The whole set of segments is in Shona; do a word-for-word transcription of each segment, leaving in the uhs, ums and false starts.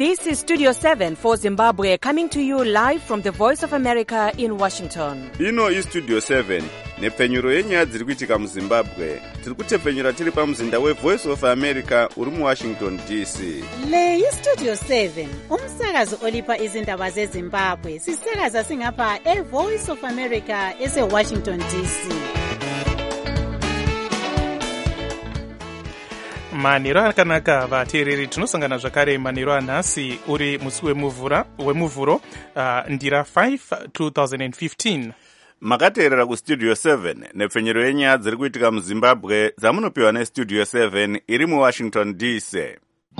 This is Studio seven for Zimbabwe, coming to you live from the Voice of America in Washington. Ino is Studio seven, nepfenyuro yenyaya dziri kuitika muZimbabwe. Tiri kutepfenyura tiri pamuzinda weVoice of America uri muWashington D C. Le is Studio seven, umsakazo olipa izindaba zeZimbabwe. Sisakaza singapha eVoice of America eseWashington D C. manhero akanaka vateereri, tinosangana zvakare manhero anhasi uri musi wemuvura wemuvhuro uh, ndira five twenty fifteen. Makateerera kustudio seven nepfenyuro yenyaya dziri kuitika muZimbabwe dzamunopiwa nestudio seven iri muWashington D C.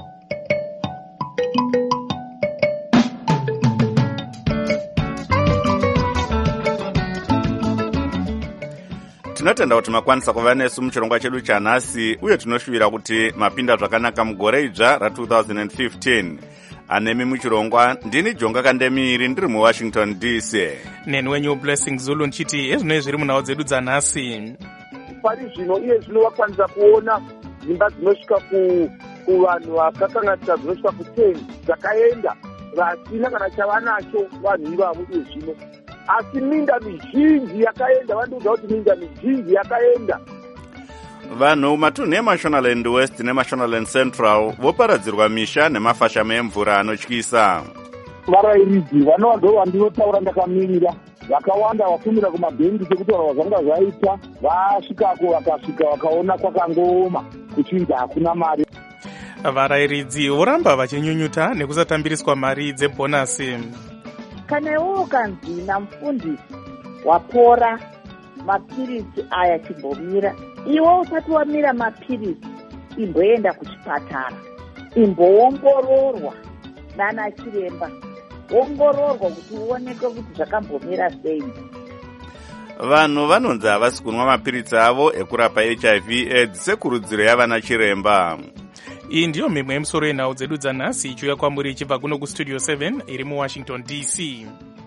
Tinotenda kuti makwanisa kuva nesu muchirongwa chedu chanhasi, uye tinoshuvira kuti mapinda zvakanaka mugore idzva ra-twenty fifteen. Anemi muchirongwa ndini Jonga Kandemiri ndiri muWashington D C. Neni wenyu Blessing Zulu nchiti ezvino zviri munhau dzedu dzanhasi. Pari zvino iye zvino wakwanisa kuona dzimba dzinosvika kuvanhu vakakanganisika dzinosvika ku10 dzakaenda vasina kana chavanacho vanhu ivavo iye zvino. Asi minda mizhinji yakaenda, vandiudza kuti minda mizhinji yakaenda. Vanhu matunhu eMashonaland West neMashonaland Central voparadzirwa misha nemafashamo emvura anotyisa. Varairidzi vanova ndinotaura ndakamirira, vakawanda vatumira kumabhengi sekutaura zvanga zvaita, vasvikako vakasvika vakaona kwakangooma kuchinzi hakuna mari. Varairidzi voramba vachinyunyuta nekusatambiriswa mari dzebhonasi. Kana iwo ukanzi namufundisi wapora mapirisi aya chimbomira, iwo usati wamira mapirisi imboenda kuchipatara, imboongororwa nana chiremba, ongororwa kuti uonekwe kuti zvakambomira sei. Vanhu vanonzi havasi kunwa mapirisi avo ekurapa H I V AIDS sekurudziro yavana chiremba. Iyi ndiyo mimwe yemusoro yenhau dzedu dzanhasi ichiuya kwamuri ichibva kuno kustudio seven iri muWashington D C.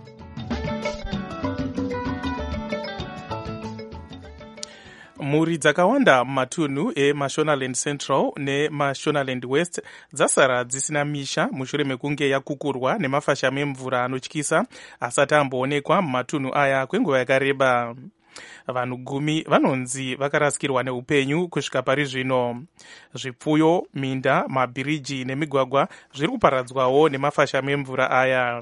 Mhuri dzakawanda mumatunhu eMashonaland Central neMashonaland West dzasara dzisina misha mushure mekunge yakukurwa nemafashamo emvura anotyisa asati amboonekwa mumatunhu aya kwenguva yakareba. Vanhu gumi vanonzi vakarasikirwa neupenyu kusvika pari zvino. Zvipfuyo, minda, mabhiriji nemigwagwa zviri kuparadzwawo nemafashamo emvura aya.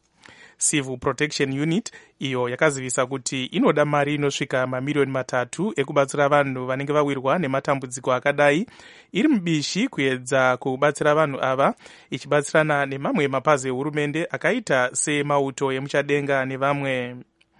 Civil Protection Unit iyo yakazivisa kuti inoda mari inosvika mamiliyoni matatu ekubatsira vanhu vanenge vawirwa nematambudziko akadai, iri mubishi kuedza kubatsira vanhu ava, ichibatsirana nemamwe mapazi ehurumende akaita semauto emuchadenga nevamwe.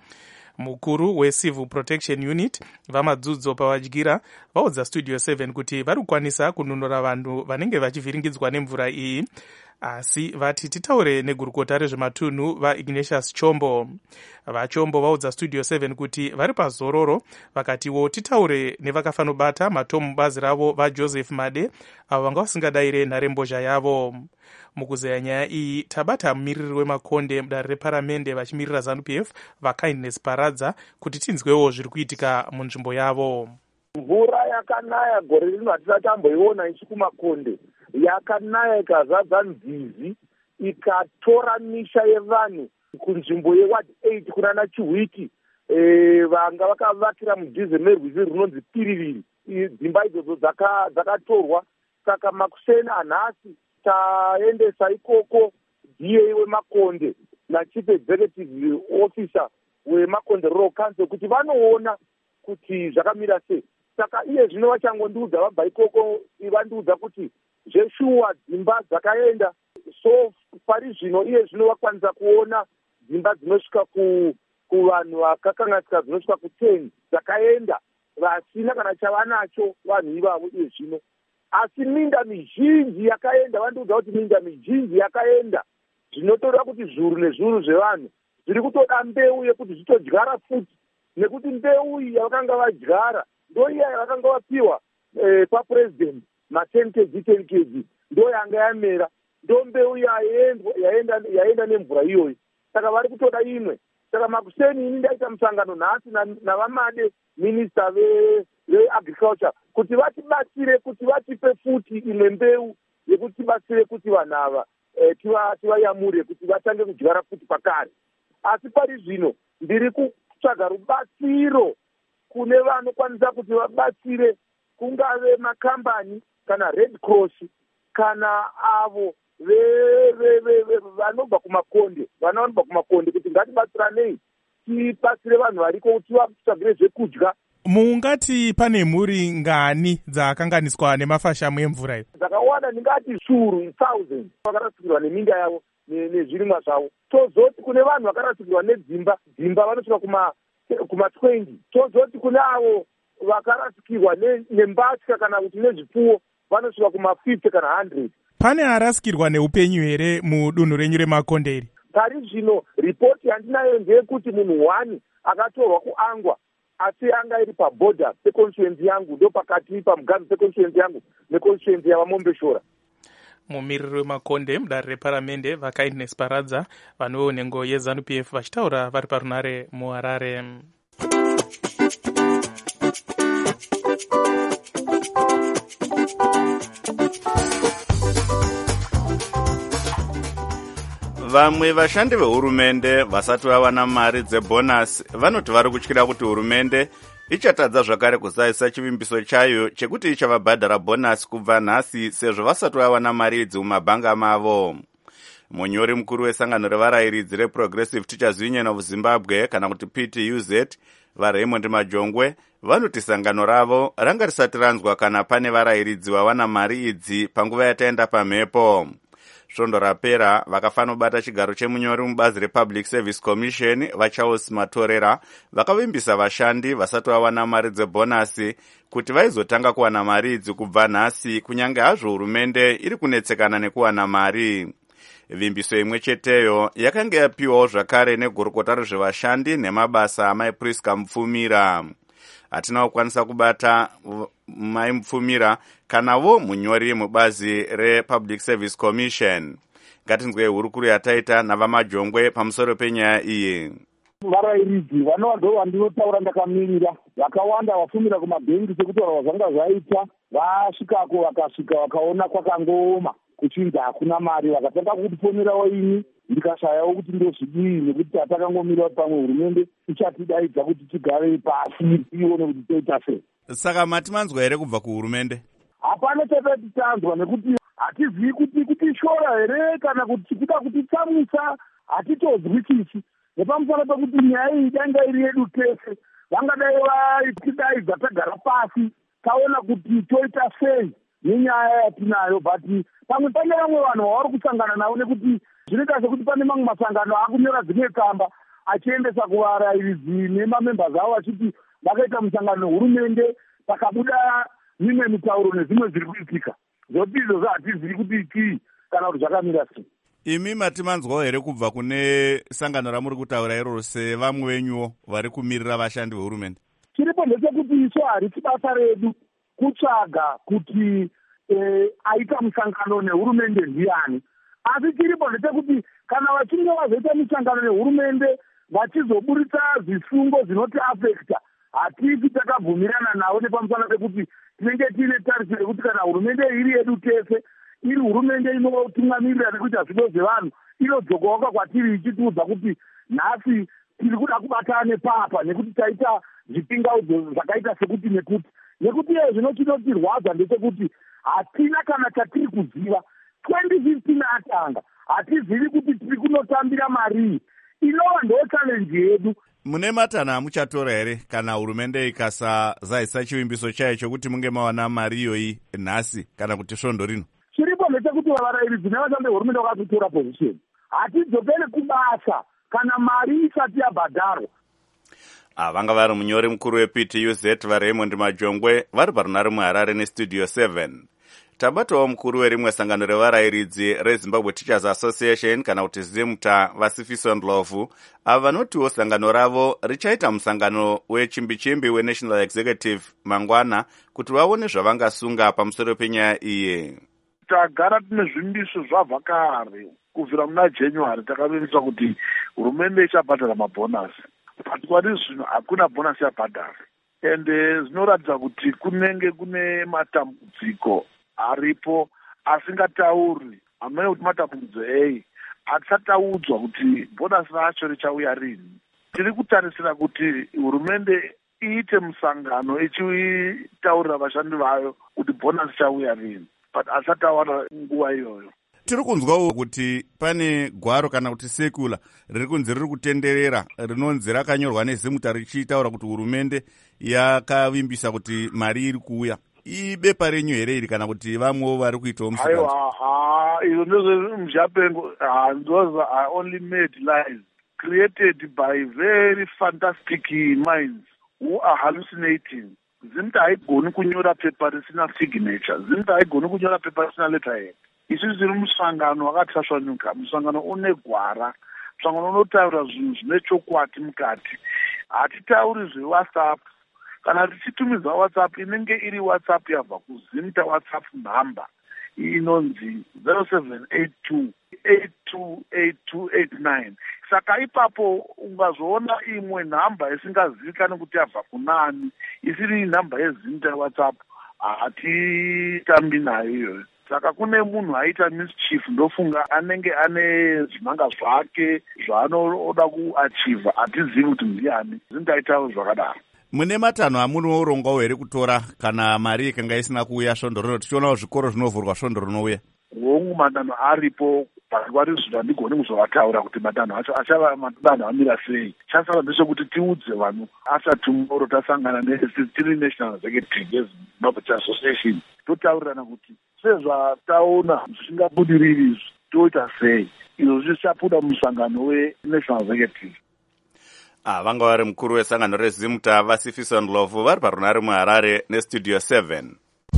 Mukuru weCivil Protection Unit vamadzidzo pavadyira vaudza Studio seven kuti vari kukwanisa kununura vanhu vanenge vachivhiringidzwa nemvura iyi, asi vati titaure negurukota rezvematunhu vaIgnatius Chombo. VaChombo vaudza Studio seven kuti vari pazororo, vakatiwo titaure nevakafanobata matomu mubazi ravo vaJoseph Made avo vanga vasingadayire nharembozha yavo. Mukuzeya nyaya iyi tabata mumiriri wemakonde mudare reparamende vachimirira ZANU P F vaKindness Paradza kuti tinzwewo zviri kuitika munzvimbo yavo. Mvura yakanaya gore rino hatisati tamboiona ichi kumakonde, yakanaya ikazadza nzizi ikatora misha yevanhu kunzvimbo yeward eight kunana Chiwiti, e, vanga vakavakira mudhize merwizi runonzi Piriviri. Dzimba idzodzo dzakatorwa, saka makusena anhasi taendesa ikoko D A wemakonde na Chief Executive Officer wemakonde Rural Council kuti vanoona kuti zvakamira sei. Saka iye zvino vachangondiudza vabva ikoko vandiudza kuti zveshuwa dzimba dzakaenda. So pari zvino iye zvino vakwanisa kuona dzimba dzinosvika kuvanhu vakakanganisika dzinosvika ku10 dzakaenda vasina kana chavanacho vanhu ivavo iye zvino. Asi minda mizhinji yakaenda, vandiudza kuti minda mizhinji yakaenda. Zvinotoda kuti zviuru nezviuru zvevanhu zviri kutoda mbeu yekuti zvitodyara futi, nekuti mbeu iyi yavakanga vadyara ndo iya yavakanga vapiwa eh, papresident ma10 kg ten kg ndo yanga yamera, ndo mbeu yaenda yaenda nemvura iyoyi. Saka vari kutoda imwe. Saka makuseni ini ndaita musangano nhasi navamade minister veagriculture kuti vatibatsire, kuti vatipe futi imwe mbeu yekuti tibatsire kuti vanhu ava eh, tivayamure tiva kuti vatange kudyara futi pakare. Asi pari zvino ndiri kutsvaga rubatsiro kune vanokwanisa kuti vabatsire, kungave makambani kana Red Cross kana avo vanobva kumakonde, vana vanobva kumakonde, kuti ngatibatsiranei tibatsire vanhu variko tivatsvagire zvekudya. Mungati pane mhuri ngani dzakanganiswa nemafashamu emvura iyo? Dzakawanda, ndingati shuru thousand vakarasikirwa neminda yavo nezvirimwa zvavo. Tozoti kune vanhu vakarasikirwa nedzimba, dzimba vanosvika kuma kuma twenty. Tozoti kune avo vakarasikirwa nembatya kana kuti nezvipfuwo vanosvika kuma fifty kana one hundred. Pane arasikirwa neupenyu here mudunhu renyu reMakonde iri? Pari zvino ripoti yandinayo ndeyekuti munhu one akatorwa kuangwa, asi anga iri paborder peconstituency yangu, ndo pakati pamuganhu peconstituency yangu neconstituency yavamombeshora. Mumiriri weMakonde mudare reparamende vaKindness Paradza vanowo nhengo yeZANU P F vachitaura vari parunare muHarare. Vamwe vashandi vehurumende vasati vawana mari dzebonasi vanoti vari kutyira kuti hurumende ichatadza zvakare kuzaisa chivimbiso chayo chekuti ichavabhadhara bonasi kubva nhasi sezvo vasati vawana mari idzi mumabhanga mavo. Munyori mukuru wesangano revarayiridzi reProgressive Teachers Union of Zimbabwe kana kuti P T U Z vaRaymond Majongwe vanoti sangano ravo ranga risati ranzwa kana pane varayiridzi vawana mari idzi panguva yataenda pamhepo. Svondo rapera vakafanobata chigaro chemunyori mubazi rePublic Service Commission vaCharles Matorera vakavimbisa vashandi vasati vawana mari dzebonasi kuti vaizotanga kuwana mari idzi kubva nhasi, kunyange hazvo hurumende iri kunetsekana nekuwana mari. Vimbiso imwe cheteyo yakanga yapiwawo zvakare negurukota rezvevashandi nemabasa amai Priska Mupfumira. Hatina kukwanisa kubata mai Mupfumira kanavo munyori mubazi rePublic Service Commission. Ngatinzwe hurukuru yataita navaMajongwe pamusoro penyaya iyi. Varayiridzi vanova ndo vandinotaura ndakamirira, vakawanda vafumira kumabhengi sekutaura zvanga zvaita, vasvikako vakasvika vakaona kwakangooma kuchinzi hakuna mari, vakatanga kutifonerawo ini ndikashayawo kuti ndozvidii, nekuti hatakangomira pamwe hurumende ichatidaidza kuti tigare pasi tione kuti toita sei. Saka mati manzwa here kubva kuhurumende? Hapana chakati tanzwa, nekuti hatizivi kuti kutishora here kana kuti kuda kutitsamwisa, hatitozwisisi. Nepamusoro pekuti nyaya iyi danga iri yedu tese, vangadai vaitidaidza tagara pasi taona kuti toita sei nenyaya yatinayo, but pamwe pane vamwe vanhu vavari kusangana navo, nekuti zvinoita sekuti pane mamwe masangano akunyora dzimwe tsamba achiendesa kuvarayiridzi nemamembers avo achiti vakaita musangano hurumende pakabuda mimwe mitauro nezvimwe zviri kuitika. Zvopi izvozvo hatizivi kuti chii kana kuti zvakamira sei. Imi mati manzwawo here kubva kune sangano ramuri kutaura iroro sevamwe venyuwo vari kumirira vashandi vehurumende? Chiripo ndechekuti isu harisi basa redu kutsvaga kuti eh, aita musangano nehurumende ndiani, asi chiripo ndechekuti kana vachinge vazoita musangano nehurumende vachizoburitsa zvisungo zvinoti afekta, hatifi takabvumirana navo nepamusana pekuti tinenge tiine tarisiro yekuti kana hurumende iri yedu tese, iri hurumende inotungamirira nekuita zvido zvevanhu, inodzokawo kwatiri ichitiudza kuti nhasi tiri kuda kubatana nepapa nekuti taita zvipingaudzo zvakaita sekuti nekuti nekuti iye zvinochinotirwadza ndechekuti hatina kana chatiri kuziva. twenty fifteen atanga hatizivi kuti tiri kunotambira marii, inova ndo challenge yedu. Mune matanha muchatora here kana hurumende ikasazaisa chivimbiso chayo chokuti munge mawana mari iyoyi nhasi kana kuti svondo rino? Chiripo ndechekuti varayiridzi nevashandi vehurumende vakatotora position, hatidzokere kubasa kana mari isati yabhadharwa. Vanga vari munyori mukuru weP T U Z vaRaymond Majongwe vari parunare muHarare nestudio seven. Tabatawo mukuru werimwe sangano revarayiridzi reZimbabwe Teachers Association kana kuti ZIMTA vaSifiso Ndlovu, ava vanotiwo sangano ravo richaita musangano wechimbi-chimbi weNational Executive mangwana kuti vaone zvavangasunga pamusoro penyaya iyi. Tagara tine zvimbiso zvavhakare kubvira muna January takavimbisa kuti hurumende ichabhadhara mabhonasi. But kwari zvino hakuna bhonasi yabhadhara, ende zvinoratidza kuti kunenge kune matambudziko aripo asingatauri hamene kuti matambudzo ei hatisataudzwa kuti bhonasi racho richauya rini. Tiri kutarisira kuti hurumende iite musangano ichitaurira vashandi vayo kuti bhonasi richauya rini, but hasatawana nguva iyoyo. Tiri kunzwawo kuti pane gwaro kana kuti sekula riri kunzi riri kutenderera rinonzi rakanyorwa nezimuta richitaura kuti hurumende yakavimbisa kuti mari iri kuuya. Ibepa renyu here iri kana kuti vamwewo vari kuitawo musikazi? Aiwa, izvo ndezvemuzhapengo. Those are only made lies created by very fantastic minds who are hallucinating. Zimta haigoni kunyora pepa risina signature, zimta haigoni kunyora pepa risina letterhead. Isusu tiri musangano wakatasvanuka, musangano une gwara, musangano unotaura zvinhu zvine chokwadi mukati. Hatitauri zveWhatsApp. Kana tichitumidza WhatsApp inenge iri WhatsApp yabva kuzimta WhatsApp number inonzi zero seven eight two eight two eight two eight nine. Saka ipapo ungazoona imwe nhamba isingazivikani kuti yabva kunani, isiri nhamba yezimta WhatsApp, hatitambi nayo iyoyo. Saka kune munhu aita mischief, ndofunga anenge ane zvimanga zvake zvaanoda kuachiva, hatizivi kuti ndiani. Zindaitawo zvakadaro. Mune matanho amunorongawo here kutora kana mari ikanga isina kuuya svondo rino, tichionawo zvikoro zvinovhurwa svondo rinouya? Hongu matanho aripo, pakwari zvinhu handigoni kuzovataura kuti matanho acho achava matanho amira sei. Chasara ndechekuti tiudze vanhu after tomorrow tasangana netiri National Executive Mabhucha Association, totaurirana kuti sezvataona zvisingabudiriri izvi toita sei. Izvo zvichabuda musangano weNational Executive. Ah, vanga vari mukuru wesangano rezimta Vasifiso Ndlovu vari parunare muHarare nestudio seven.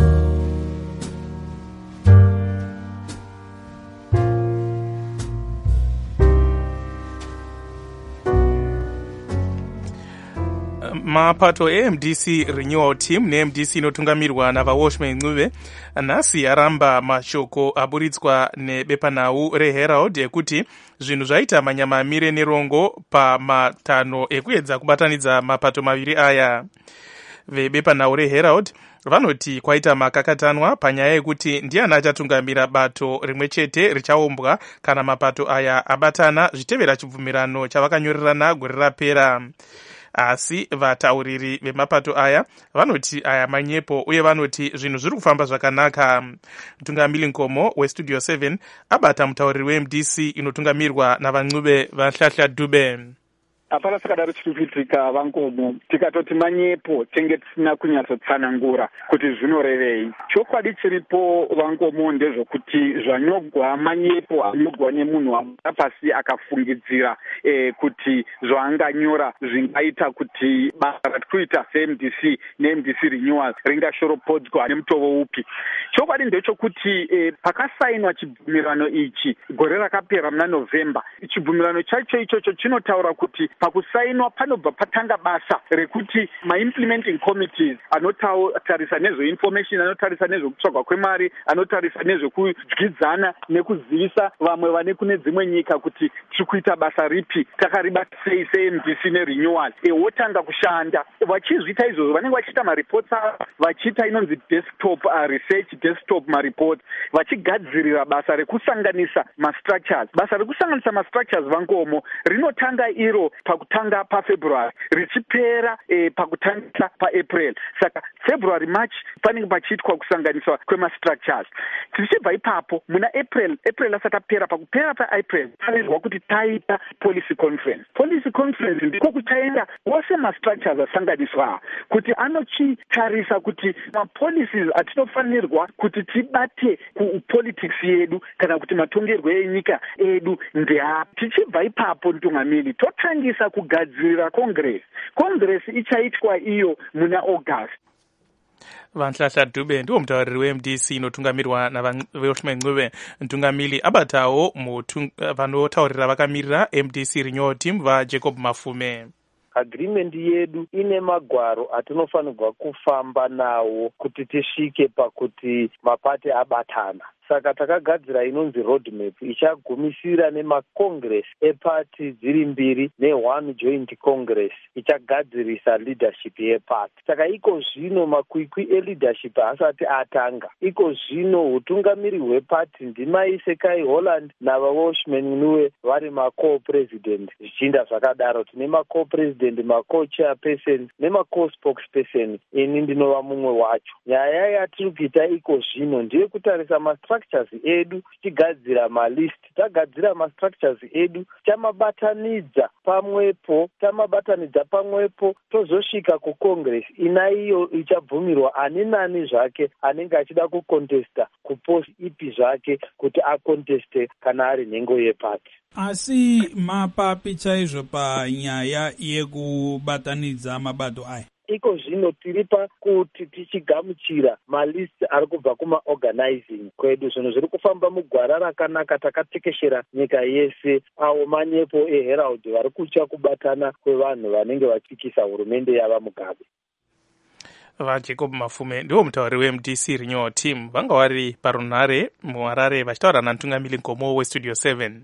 Mapato e-M D C Renewal Team ne-M D C inotungamirwa navaWashman Ncube nhasi aramba mashoko aburitswa nebepanhau reHerald ekuti zvinhu zvaita manyama amire nerongo pamatanho ekuedza kubatanidza mapato maviri aya. Vebepanhau reHerald vanoti kwaita makakatanwa panyaya yekuti ndiani achatungamira bato rimwe chete richaumbwa kana mapato aya abatana zvitevera chibvumirano chavakanyorerana gore rapera. Asi vatauriri vemapato aya vanoti aya manyepo uye vanoti zvinhu zviri kufamba zvakanaka. Mutungamiri Nkomo westudio seven abata mutauriri weM D C inotungamirwa navaNcube vaHlahla Dube. Hapana sakadaro chiri kuitika vaNkomo, tikatoti manyepo tenge tisina kunyatsotsanangura kuti zvinorevei. Chokwadi chiripo vaNkomo ndezvokuti zvanyogwa manyepo anyogwa nemunhu amira pasi akafungidzira eh, kuti zvaanganyora zvingaita kuti basa ratikuita seM D C neM D C Renewal ringashoropodzwa nemutoo upi. Chokwadi ndechokuti eh, pakasainwa chibvumirano ichi gore rakapera muna November, chibvumirano chacho ichocho chinotaura kuti pakusainwa panobva patanga basa rekuti ma-implementing committees anotarisa nezveinformation, anotarisa nezvekutsvagwa kwemari, anotarisa nezvekudyidzana nekuzivisa vamwe vane kune dzimwe nyika kuti tiri kuita basa ripi, takaribata sei seM D C neRenewal. E, wotanga kushanda. Vachizviita izvozvo vanenge vachiita mareports avo, vachiita inonzi desktop uh, research desktop mareport, vachigadzirira basa rekusanganisa ma-structures. Basa rekusanganisa ma-structures vaNkomo rinotanga iro pakutanga paFebruary richipera eh, pakutanga paApril. Saka February March panenge pachiitwa kusanganiswa kwema-structures. Tichibva ipapo muna April, April asati apera, pakupera paApril panezwa kuti taita policy conference. Policy conference ndiko kuchaenda wose ma-structures asanganiswa kuti anochitarisa kuti ma-policies atinofanirwa kuti tibate kupolitics yedu kana kuti matongerwo enyika edu ndeapi. Tichibva ipapo ntungamiri totangisa kugadzirira Congress. Congress ichaitwa iyo muna August. VaHlahla Dube ndiwo mutauriri weM D C inotungamirwa navaWashman Ncube. Mtungamiri abatawo vanotaurira vakamirira M D C Renewal Team vaJacob Mafume. Agreement yedu ine magwaro atinofanirwa kufamba nawo kuti tisvike pakuti mapate abatana. saka takagadzira inonzi roadmap ichagumisira nemacongress epati dziri mbiri neone joint congress ichagadzirisa leadership yepati. Saka iko zvino makwikwi eleadership asati atanga. Iko zvino utungamiri hwepati ndimai Sekai Holland navaWashman Nuwe vari ma-co-president. Zvichinda zvakadaro tine ma-co-president, ma-co-chairperson nema-co-spokesperson. Ini ndinova mumwe wacho. Nyaya yatiri kuita iko zvino ndiye kutarisa ma-structures edu tichigadzira ma-list. Tagadzira ma-structures edu tamabatanidza pamwepo, tamabatanidza pamwepo tozosvika kucongress ina iyo ichabvumirwa ani nani zvake anenge achida kukontesta kupost ipi zvake kuti akonteste kana ari nhengo yepati. Asi mapapi chaizvo panyaya yekubatanidza mabato aya? Iko zvino tiri pakuti tichigamuchira malist ari kubva kumaorganizing kwedu. Zvinhu zviri kufamba mugwara rakanaka takatekeshera nyika yese. Awo manyepo eHerald vari kutya kubatana kwevanhu vanenge vachikisa hurumende yava Mugabe. vaJacob Mafume ndiwo mutauri weM D C Renewal Team vanga vari parunhare muHarare vachitaura namutungamiri Ngomo weStudio seven.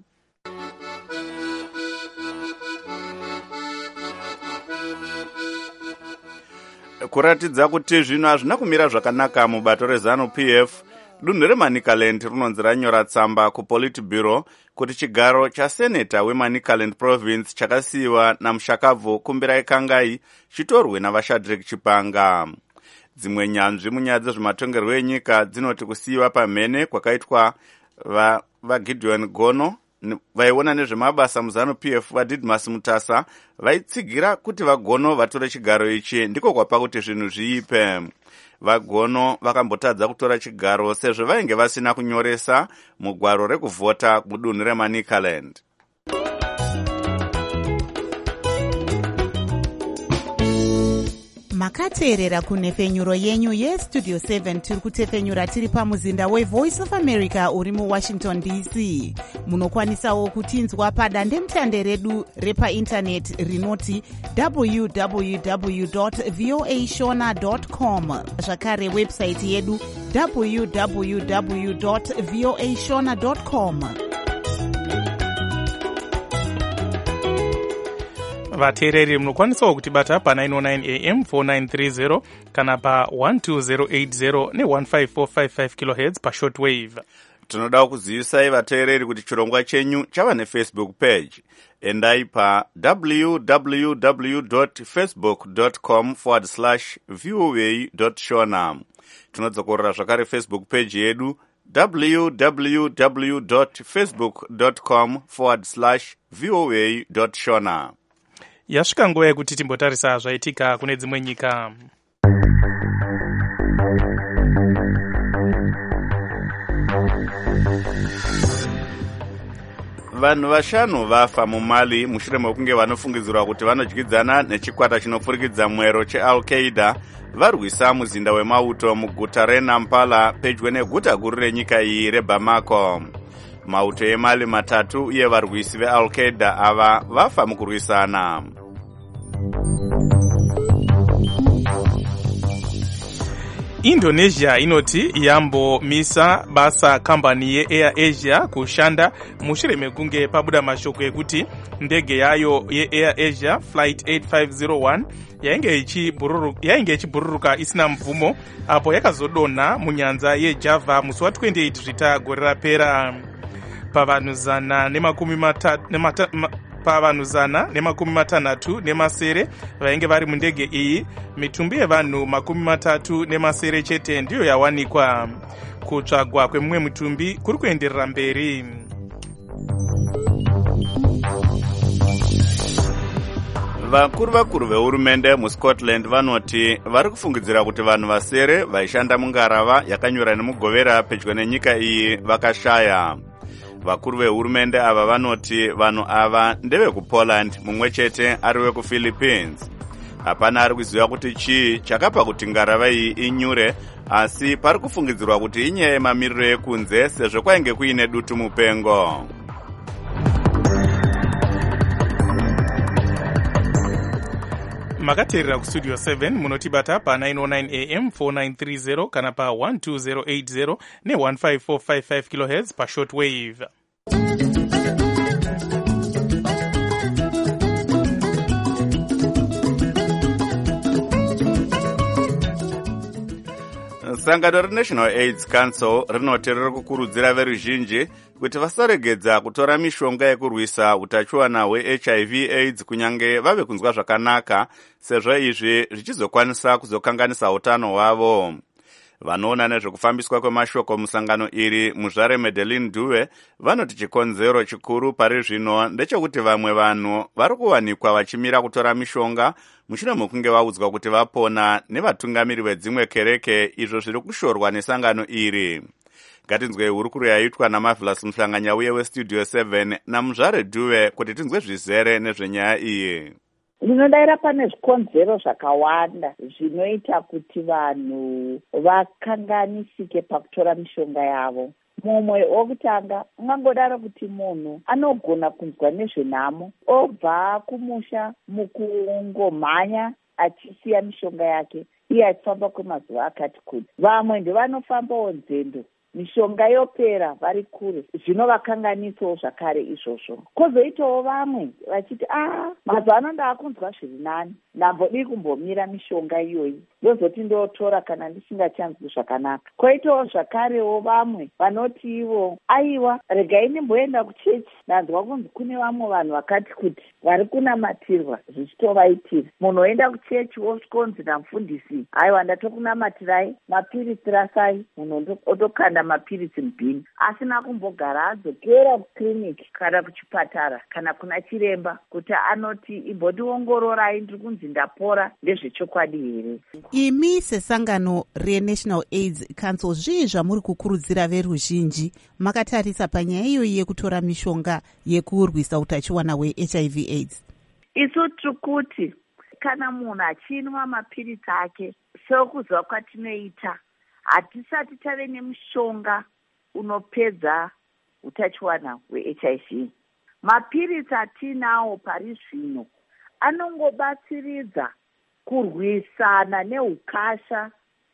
Kuratidza kuti zvino hazvina kumira zvakanaka mubato reZanu-P F, dunhu reManicaland rinonzi ranyora tsamba kuPolitburo kuti chigaro chaseneta weManicaland Province chakasiyiwa naMushakabvu Kumbirai Kangai chitorwe navaShadrack Chipanga. Dzimwe nyanzvi munyaya dzezvematongerwo enyika dzinoti kusiyiwa pamhene kwakaitwa vaGideon Gono vaiona nezvemabasa muZanu-P F vaDidmus Mutasa vaitsigira kuti vaGono vatore chigaro ichi ndiko kwapa kuti zvinhu zviipe. VaGono vakambotadza kutora chigaro sezvo vainge vasina kunyoresa mugwaro rekuvhota mudunhu reManicaland. makateerera kunhefenyuro yenyu yestudio seven tiri kutefenyura tiri pamuzinda wevoice of America uri muWashington D C. Munokwanisawo kutinzwa padandemutande redu repaindaneti rinoti w w w dot voa shona dot com, zvakare website yedu w w w dot voa shona dot com. vateereri munokwanisawo kutibata pa nine oh nine A M four nine three zero kana pa one two zero eight zero ne one five four five five kilohertz pa shortwave. Tinoda kuzivisai vateereri kuti chirongwa chenyu chava neFacebook page. Endai pa w w w dot facebook dot com forward slash voa dot shona. Tinodzokorera zvakare Facebook page yedu w w w dot facebook dot com forward slash voa dot shona. Yasvika nguva yekuti timbotarisa zvaitika kune dzimwe nyika. Vanhu vashanu vafa muMali mushure mekunge vanofungidzirwa kuti vanodyidzana nechikwata chinopfurikidza mwero cheAl-Qaeda varwisa muzinda wemauto muguta reNampala pedyo neguta guru renyika iyi reBamako. Mauto eMali matatu uye varwisi veAl-Qaeda ava vafa mukurwisana. Indonesia inoti yambomisa basa kambani yeAir Asia kushanda mushure mekunge pabuda mashoko ekuti ndege yayo yeAir Asia flight eight five zero one yainge ichibururuka yainge ichibururuka isina mvumo apo yakazodonha munyanza yeJava musi wa twenty-eight zvita gore rapera. Pavanhu zana nemakumi matatu nemata pavanhu zana nemakumi matanhatu nemasere vainge vari mundege iyi, mitumbi yevanhu makumi matatu nemasere chete ndiyo yawanikwa. Kutsvagwa kwemumwe mutumbi kuri kuenderera mberi. Vakuru vakuru vehurumende muScotland vanoti vari kufungidzira kuti vanhu vasere vaishanda mungarava yakanyura nemugovera pedyo nenyika iyi vakashaya. Vakuru vehurumende ava vanoti vanhu ava ndevekuPoland mumwe chete ari wekuPhilippines. Hapana ari kuziva kuti chii chakapa kuti ngarava iyi inyure, asi pari kufungidzirwa kuti inyaya yemamiriro ekunze sezvo kwainge kuine dutu mupengo. makateerera kustudio seven munotibata pa nine oh nine a m four nine three zero kana pa one two zero eight zero ne one five four five five kilohertz pa shortwave. sangano renational aids council rinoti riri kukurudzira veruzhinji kuti vasaregedza kutora mishonga yekurwisa utachiwana hweH I V AIDS kunyange vave kunzwa zvakanaka, sezvo izvi zvichizokwanisa kuzokanganisa utano hwavo. Vanoona nezvekufambiswa kwemashoko musangano iri, muzvare Madeline Dube, vanoti chikonzero chikuru pari zvino ndechekuti vamwe vanhu vari kuwanikwa vachimira kutora mishonga mushure mekunge vaudzwa kuti vapona nevatungamiri vedzimwe kereke, izvo zviri kushorwa nesangano iri. Ngatinzwe hurukuru yaitwa naMarvelous Mhlanganya uye westudio seven namuzvare Dube kuti tinzwe zvizere nezvenyaya iyi. Ndinodaira pane zvikonzero zvakawanda zvinoita kuti vanhu vakanganisike pakutora mishonga yavo. Mumwe wokutanga ungangodaro kuti munhu anogona kunzwa nezvenhamo, obva kumusha mukungomhanya achisiya mishonga yake iye achifamba kwemazuva akati kuti. Vamwe ndivanofambawo nzendo, mishonga yopera vari kure, zvinovakanganisawo zvakare izvozvo. Kwozoitawo vamwe vachiti ah mazuva ano ndaakunzwa zviri nani, ndambodii kumbomira mishonga iyoyi ndozoti ndotora kana ndisingachanzwi zvakanaka. Kwoitawo zvakarewo vamwe vanoti ivo aiwa regai ndimboenda kuchechi, ndanzwa kunzi kune vamwe vanhu vakati kuti vari kunamatirwa zvichitovaitira. Munhu oenda kuchechi wosvikonzi namufundisi aiwa ndatokunamatirai mapirisi rasai, munhu otokanda mapirisi mubhini asina kumbogara adzokera kukiriniki kana kuchipatara kana kuna chiremba kuti anoti imbondiongororai ndiri kunzi ndapora, ndezvechokwadi here? Imi sesangano reNational AIDS Council, zvii zvamuri kukurudzira veruzhinji makatarisa panyaya iyoyi yekutora mishonga yekurwisa utachiwana hweH I V AIDS? Isu tiri kuti kana munhu achinwa mapirisi ake sokuzwa kwatinoita, hatisati tave nemushonga unopedza utachiwana hweH I V. Mapirisi atinawo pari zvino anongobatsiridza kurwisana neukasha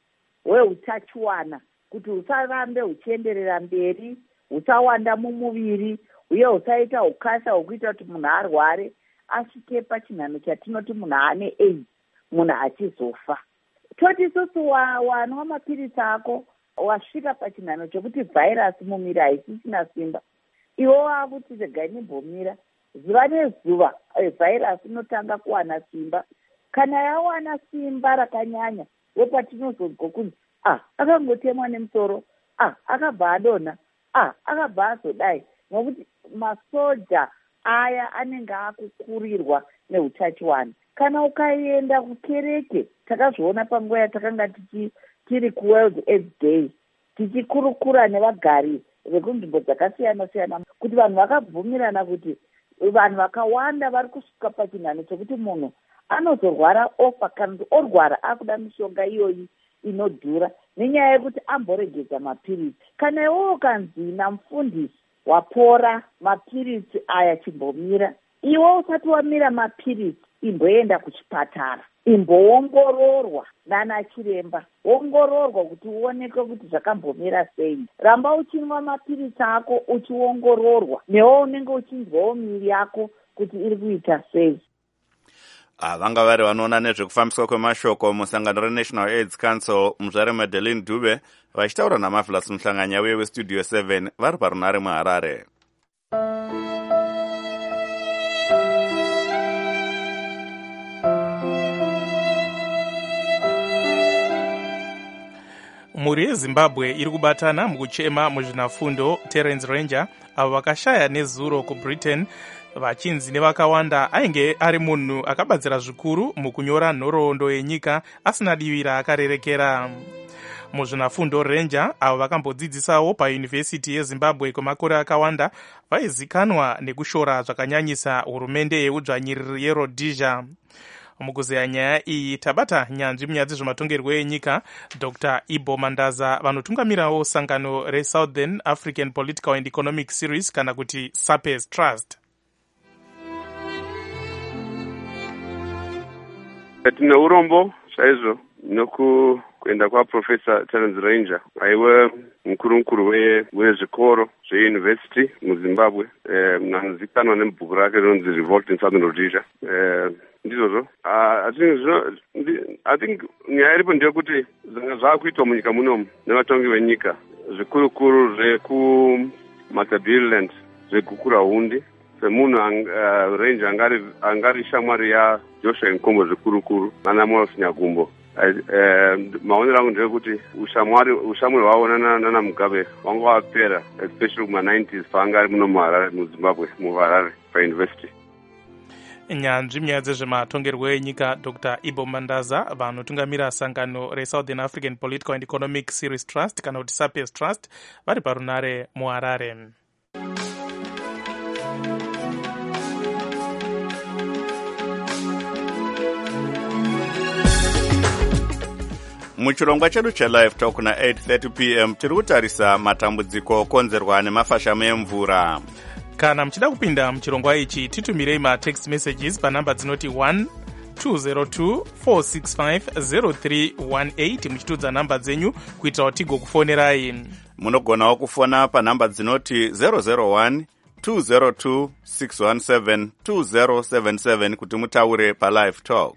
hweutachiwana kuti husarambe huchienderera mberi, husawanda mumuviri, uye husaita ukasha hwekuita kuti munhu arware asvike pachinhano chatinoti munhu ane AIDS, munhu achizofa. Toti isusu wanwa mapirisi ako wasvika pachinhano chokuti vhairasi mumiri haisisina simba, iwo wakuti regai nimbomira, zuva nezuva vhairasi inotanga kuwana simba. Kana yawana simba rakanyanya wepatinozonzwa kunzi ah akangotemwa nemusoro, ah akabva adonha, ah akabva azodai, nokuti masoja aya anenge akukurirwa neutachiwana. Kana ukaenda kukereke, takazviona panguva yatakanga tichi tiri kuWorld AIDS Day tichikurukura nevagari vekunzvimbo dzakasiyana siyana kuti vanhu vakabvumirana kuti vanhu vakawanda vari kusvika pachinhano chokuti munhu anozorwara ofa kana orwara akuda mishonga iyoyi inodhura nenyaya yekuti amboregedza mapirisi. Kana iwo ukanzi namufundisi wapora mapirisi aya chimbomira, iwo usati wamira mapirisi imboenda kuchipatara, imboongororwa nana chiremba, ongororwa kuti uoneke kuti zvakambomira sei. Ramba uchinwa mapirisi ako uchiongororwa, newo unenge uchinzwawo miviri yako kuti iri kuita sei. Ah, vanga vari vanoona nezvekufambiswa kwemashoko musangano reNational AIDS Council, muzvare Madeline Dube vachitaura naMarvelous Mhlanganya uye westudio seven vari parunare muHarare. Mhuri yeZimbabwe iri kubatana mukuchema muzvinafundo Terence Ranger avo vakashaya nezuro kuBritain, vachinzi nevakawanda ainge ari munhu akabatsira zvikuru mukunyora nhoroondo yenyika asina divi raakarerekera. Muzvinafundo Ranger avo vakambodzidzisawo payunivhesiti yeZimbabwe kwemakore akawanda vaizikanwa nekushora zvakanyanyisa hurumende yeudzvanyiriri yeRhodesia. Mukuzeya nyaya iyi tabata nyanzvi munyaya dzezvematongerwo enyika Doctor Ibo Mandaza vanotungamirawo sangano reSouthern African Political and Economic Series kana kuti SAPES Trust. tine urombo chaizvo noku kuenda kwaprofesa Terence Ranger aiwe mukuru mukuru wezvikoro zveuniversity muzimbabwe um, anozikanwa nemubhuku rake rinonzi Revolt in Southern Rhodesia. um, ndizvozvo I think nyaya iripo ndeyekuti zvanga zvaakuitwa munyika munomu nevatongi venyika zvikuru-kuru zvekuMatabeleland zvekukura hundi semunhu uh, Ranger angari, angari shamwari yaJoshua Nkombo zvikuru-kuru nana Morris Nyagumbo. Uh, maonero angu ndeyekuti ushamwari ushamwari wavo nana Mugabe wanga wapera, especially kuma-nineties paangari muno muHarare muZimbabwe muHarare pauniversity. Nyanzvi munyaya dzezvematongerwo enyika Doctor Ibo Mandaza vanotungamira sangano reSouthern African Political and Economic Series Trust kana kuti SAPES Trust vari parunare muHarare. muchirongwa chedu chelive talk na eight thirty p m tiri kutarisa matambudziko okonzerwa nemafashamo emvura. Kana muchida kupinda muchirongwa ichi titumirei matext messages panhamba dzinoti one two zero two four six five zero three one eight muchitudza nhamba dzenyu kuitira kuti tigokufonerai. Munogonawo kufona panhamba dzinoti zero zero one two zero two six one seven two zero seven seven kuti mutaure palive talk.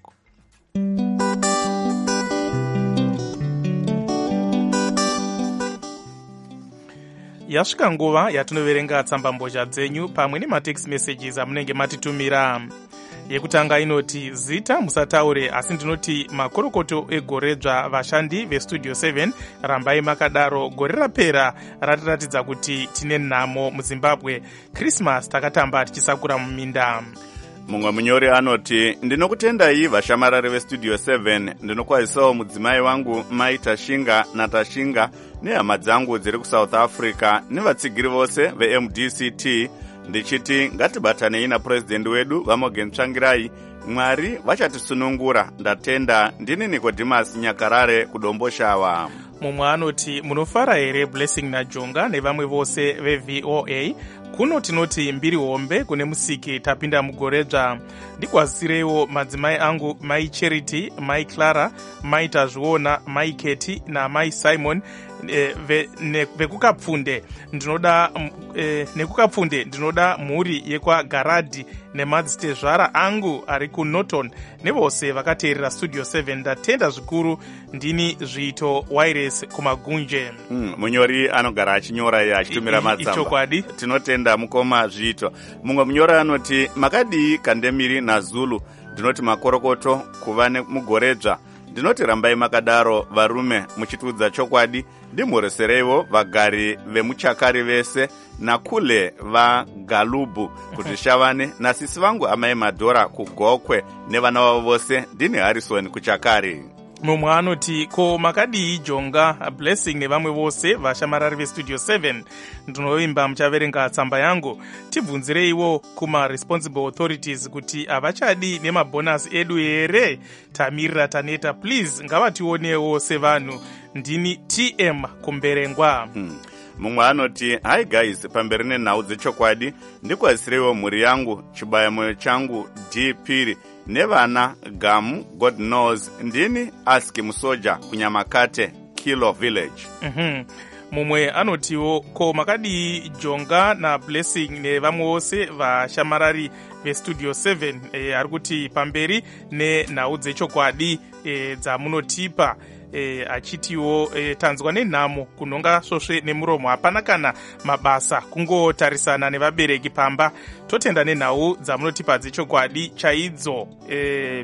Yasvika nguva yatinoverenga tsambambozha dzenyu pamwe nematext messages amunenge matitumira. Yekutanga inoti zita musataure asi ndinoti makorokoto egoredzva vashandi vestudio seven rambai makadaro gore rapera ratiratidza kuti tine nhamo muZimbabwe. Christmas takatamba tichisakura muminda. Mumwe munyori anoti ndinokutendai vashamarari vestudio seven ndinokwazisawo mudzimai wangu Mai Tashinga natashinga nehama dzangu dziri kuSouth Africa nevatsigiri vose veM D C T ndichiti ngatibatanei napurezidendi wedu vaMorgan Tsvangirai. Mwari vachatisunungura. Ndatenda. Ndini Nicodemus Nyakarare kuDomboshawa. Mumwe anoti munofara here Blessing naJonga nevamwe vose veV O A. Kuno tinoti mbiri hombe kune musiki tapinda mugoredzva. Ndikwazisireiwo madzimai angu Mai Charity, Mai Clara, Mai Tazviona, Mai Keti na Mai Simon e, ve, ne, vekukapfunde. Ndinoda e, nekukapfunde ndinoda mhuri yekwa Garadhi nemadzitezvara angu ari kuNorton nevose vakateerera Studio seven. Ndatenda zvikuru. Ndini Zviito Wireless kumagunje. Mm, munyori anogara achinyora iye achitumira matsamba. Ichokwadi. Tinotenda mukoma Zviito. Mumwe munyori anoti makadii Kandemiri naZulu. Ndinoti makorokoto kuva mugoredzva. Ndinoti rambai makadaro varume muchitudza chokwadi. Ndimhoresereiwo vagari vemuchakari vese nakule vaGalubu kuti shavane nasisi vangu amai Madhora kuGokwe nevana vavo vose. Ndini Harrison kuchakari. Mumwe anoti ko makadii Jonga, Blessing nevamwe vose vashamarari vestudio seven. Ndinoimba muchaverenga tsamba yangu. Tibvunzireiwo kuma responsible authorities kuti avachadi nemabonus edu here. Tamirira taneta please ngavationewo sevanhu. Ndini T M Kumberengwa. Hmm. Mumwe anoti hi guys, pamberi nenhau dzechokwadi ndikwazisireiwo mhuri yangu chibayamo changu D Piri nevana Gamu God knows. Ndini Aski Musoja kunyamakate Kilo Village. Mhm. Mumwe anotiwo ko makadii Jonga na Blessing nevamwe vose vashamarari vestudio seven e, ari kuti pamberi nenhau dzechokwadi e, dzamunotipa. E, achitiwo e, tanzwa nenhamo kunonga svosve nemuromo hapana kana mabasa kungotarisana nevabereki pamba. Totenda nenhau dzamunotipa dzechokwadi chaidzo. E,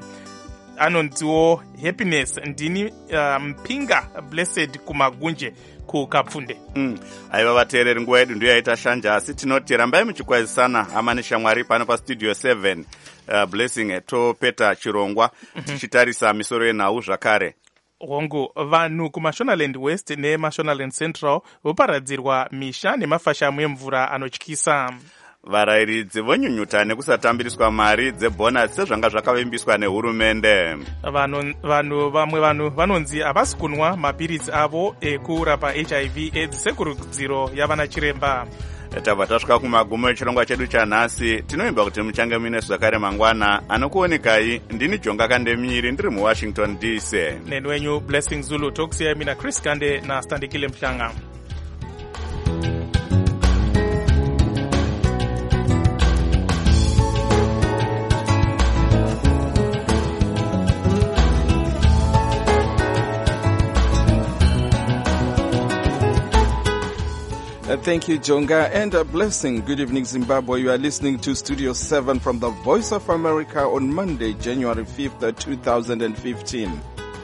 anonziwo happiness. Ndini uh, Mpinga Blessed kumagunje kukapfunde. Mm. Aiva vateereri nguva yedu ndiyo yaita shanja asi tinoti rambai muchikwazisana hama neshamwari pano pastudio seven. Uh, Blessing topeta chirongwa tichitarisa misoro yenhau zvakare. Hongu vanhu kuMashonaland West neMashonaland Central voparadzirwa misha nemafashamo emvura anotyisa. Varayiridzi vonyunyuta nekusatambiriswa mari dzebonus sezvanga zvakavimbiswa nehurumende. Vanhu vanhu vamwe vanhu vanonzi havasi kunwa mapiritsi avo ekurapa H I V AIDS sekurudziro yavana chiremba. tabva tasvika kumagumo echirongwa chedu chanhasi. Tinoimba kuti muchange muine zvakare mangwana. Anokuonekai ndini Jonga Kandemiri ndiri muWashington D C. Neni wenyu Blessing Zulu. Tokusiyai mina Chris Kande naStandekile Mhlanga. Uh, thank you, Jonga, and a blessing. Good evening, Zimbabwe. You are listening to Studio seven from the Voice of America on Monday, January fifth, two thousand fifteen.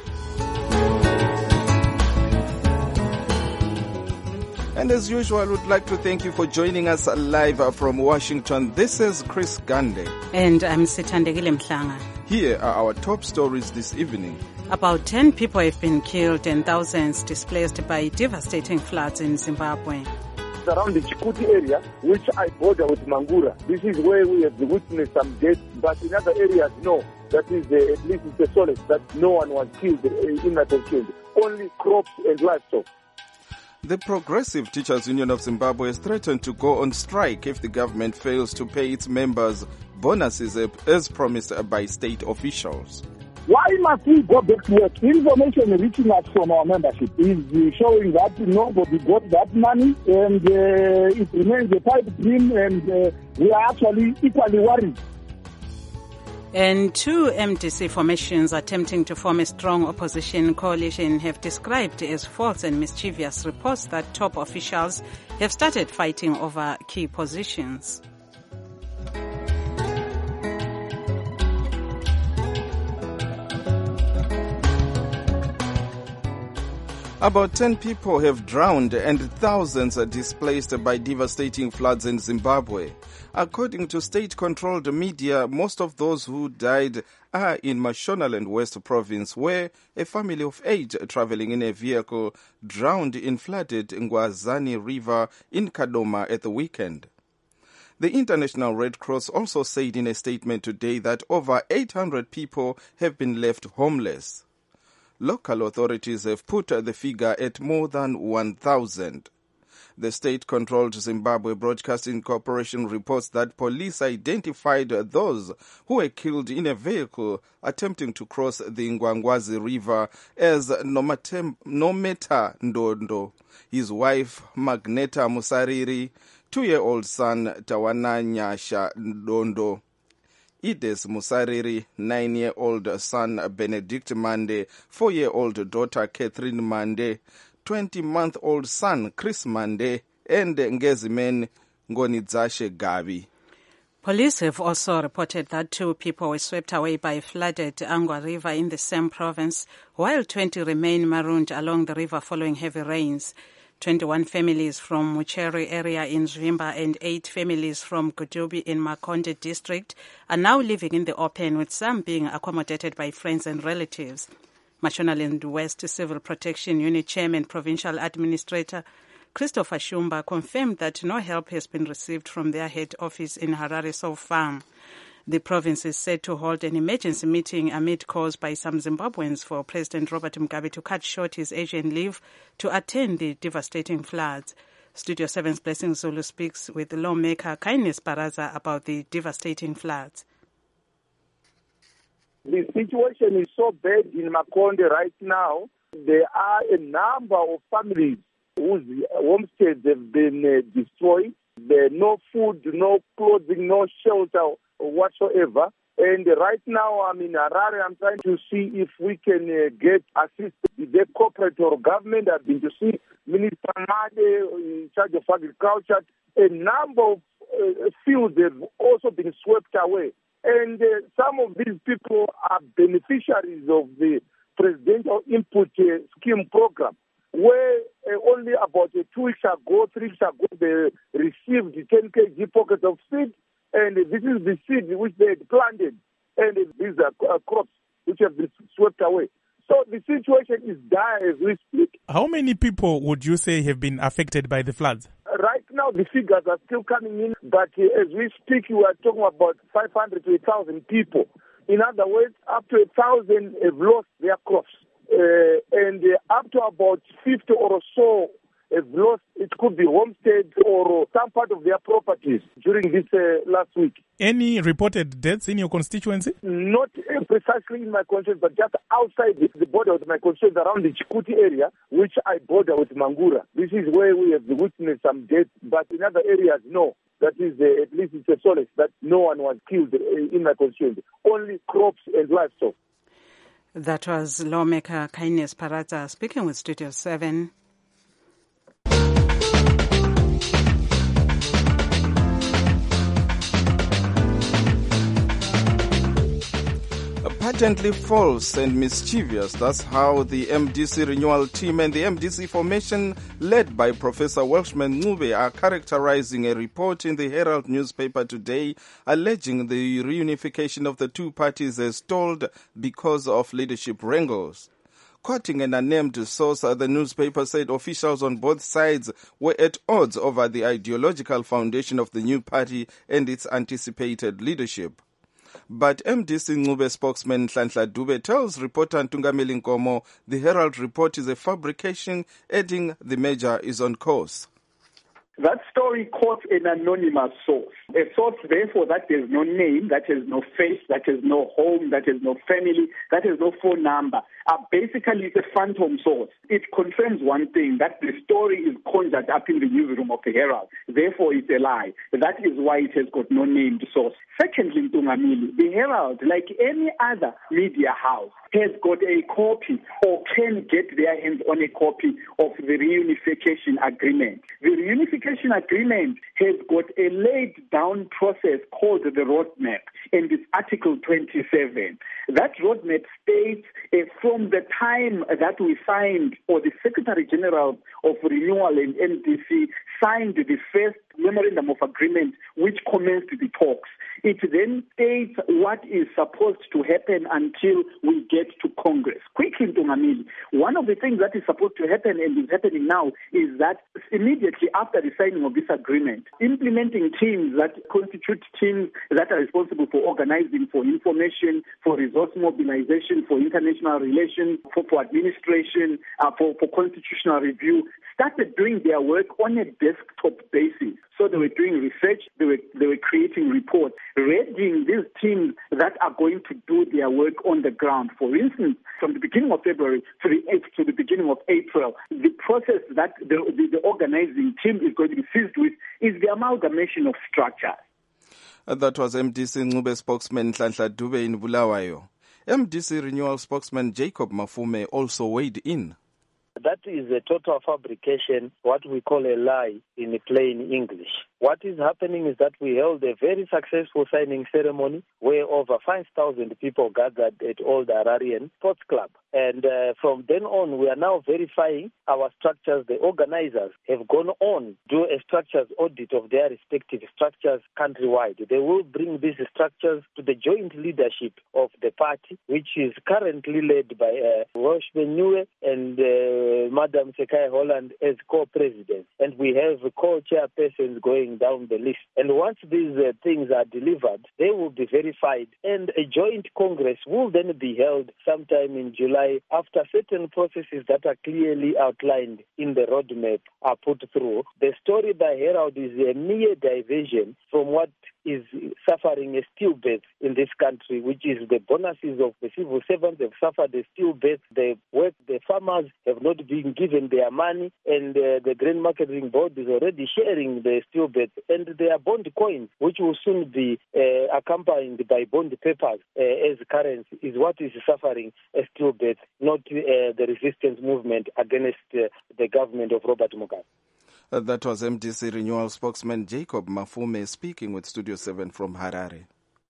And as usual, I would like to thank you for joining us live from Washington. This is Chris Gande. And I'm Sithandekile Mhlanga. Here are our top stories this evening. About ten people have been killed and thousands displaced by devastating floods in Zimbabwe. Around the Chikuti area, which I border with Mangura, this is where we have witnessed some deaths, but in other areas, no. That is, uh, at least it's a solace that no one was killed, uh, in that killed. Only crops and livestock. The Progressive Teachers Union of Zimbabwe has threatened to go on strike if the government fails to pay its members bonuses as promised by state officials. Why must we go back to work? Information reaching us from our membership is showing that nobody got that money, and uh, it remains a pipe dream, and uh, we are actually equally worried. And two M D C formations attempting to form a strong opposition coalition have described as false and mischievous reports that top officials have started fighting over key positions. About ten people have drowned and thousands are displaced by devastating floods in Zimbabwe. According to state-controlled media, most of those who died are in Mashonaland West Province, where a family of eight traveling in a vehicle drowned in flooded Ngwazani River in Kadoma at the weekend. The International Red Cross also said in a statement today that over eight hundred people have been left homeless. Local authorities have put the figure at more than one thousand. The state-controlled Zimbabwe Broadcasting Corporation reports that police identified those who were killed in a vehicle attempting to cross the Ngwangwazi River as Nomatem, Nometa Ndondo, his wife Magneta Musariri, two-year-old son Tawana Nyasha Ndondo, Ides Musariri, nine-year-old son Benedict Mande, four-year-old daughter Catherine Mande, twenty-month-old son Chris Mande, and Ngezimen Ngonidzashe Gabi. Police have also reported that two people were swept away by a flooded Angwa River in the same province, while twenty remain marooned along the river following heavy rains. twenty-one families from Mucheri area in Zvimba and eight families from Gudubi in Makonde district are now living in the open, with some being accommodated by friends and relatives. Mashonaland West Civil Protection Unit Chairman Provincial Administrator Christopher Shumba confirmed that no help has been received from their head office in Harare so far. The province is set to hold an emergency meeting amid calls by some Zimbabweans for President Robert Mugabe to cut short his Asian leave to attend the devastating floods. Studio seven's Blessing Zulu speaks with lawmaker Kindness Baraza about the devastating floods. The situation is so bad in Makonde right now. There are a number of families whose homesteads have been uh, destroyed. There no food, no clothing, no shelter whatsoever. And right now I'm in Harare. I'm trying to see if we can uh, get assistance. The corporate or government, I've been to see Minister Made in charge of agriculture. A number of uh, fields have also been swept away. And uh, some of these people are beneficiaries of the Presidential Input uh, Scheme program, where uh, only about uh, two weeks ago, three weeks ago, they received ten kilograms pocket of seed, and uh, this is the seed which they had planted, and uh, these are uh, crops which have been swept away. So the situation is dire as we speak. How many people would you say have been affected by the floods? Right now, the figures are still coming in, but uh, as we speak, we are talking about five hundred to one thousand people. In other words, up to one thousand have lost their crops, uh, and uh, up to about fifty or so have lost, it could be homesteads or some part of their properties during this uh, last week. Any reported deaths in your constituency? Not uh, precisely in my constituency, but just outside the, the border of my constituency, around the Chikuti area, which I border with Mangura. This is where we have witnessed some deaths, but in other areas, no. That is, uh, at least it's a solace that no one was killed in my constituency. Only crops and livestock. That was lawmaker Kindness Paradza speaking with Studio seven. Patently false and mischievous. That's how the M D C renewal team and the M D C formation led by Professor Welshman Ncube are characterizing a report in the Herald newspaper today alleging the reunification of the two parties as stalled because of leadership wrangles. Quoting an unnamed source, the newspaper said officials on both sides were at odds over the ideological foundation of the new party and its anticipated leadership. But M D C Ncube spokesman Nhlanhla Dube tells reporter Ntungameli Nkomo the Herald report is a fabrication, adding the merger is on course. That story quotes an anonymous source, a source therefore that has no name, that has no face, that has no home, that has no family, that has no phone number. Uh, basically, it's a phantom source. It confirms one thing, that the story is conjured up in the newsroom of the Herald. Therefore, it's a lie. That is why it has got no named source. Secondly, Ntungamili, the Herald, like any other media house, has got a copy or can get their hands on a copy of the reunification agreement. The reunification agreement has got a laid down process called the roadmap, and it's Article twenty-seven. That roadmap states uh, from the time that we signed, or the Secretary General of Renewal and M D C signed the first memorandum of agreement which commenced the talks. It then states what is supposed to happen until we get to Congress. Quickly, Ntungamili, one of the things that is supposed to happen and is happening now is that immediately after the signing of this agreement, implementing teams that constitute teams that are responsible for organizing, for information, for resource mobilization, for international relations, for, for administration, uh, for, for constitutional review, started doing their work on a desktop basis. So they were doing research, they were they were creating reports, readying these teams that are going to do their work on the ground. For instance, from the beginning of February to the eighth to the beginning of April, the process that the, the, the organizing team is going to be seized with is the amalgamation of structures. Uh, that was M D C Ncube spokesman Nhlanhla Dube in Bulawayo. M D C renewal spokesman Jacob Mafume also weighed in. That is a total fabrication, what we call a lie in plain English. What is happening is that we held a very successful signing ceremony where over five thousand people gathered at Old Hararian Sports Club. And uh, from then on, we are now verifying our structures. The organizers have gone on to do a structures audit of their respective structures countrywide. They will bring these structures to the joint leadership of the party, which is currently led by uh, Welshman Ncube and uh, Madam Sekai Holland as co-presidents. And we have co-chairpersons going down the list. And once these uh, things are delivered, they will be verified. And a joint congress will then be held sometime in July after certain processes that are clearly outlined in the roadmap are put through. The story by Herald is a mere diversion from what is suffering a stillbirth in this country, which is the bonuses of the civil servants have suffered a stillbirth. The work, the farmers have not been given their money, and uh, the Grain Marketing Board is already sharing the stillbirth. And their bond coins, which will soon be uh, accompanied by bond papers uh, as currency, is what is suffering a stillbirth, not uh, the resistance movement against uh, the government of Robert Mugabe. Uh, that was M D C renewal spokesman Jacob Mafume speaking with Studio seven from Harare.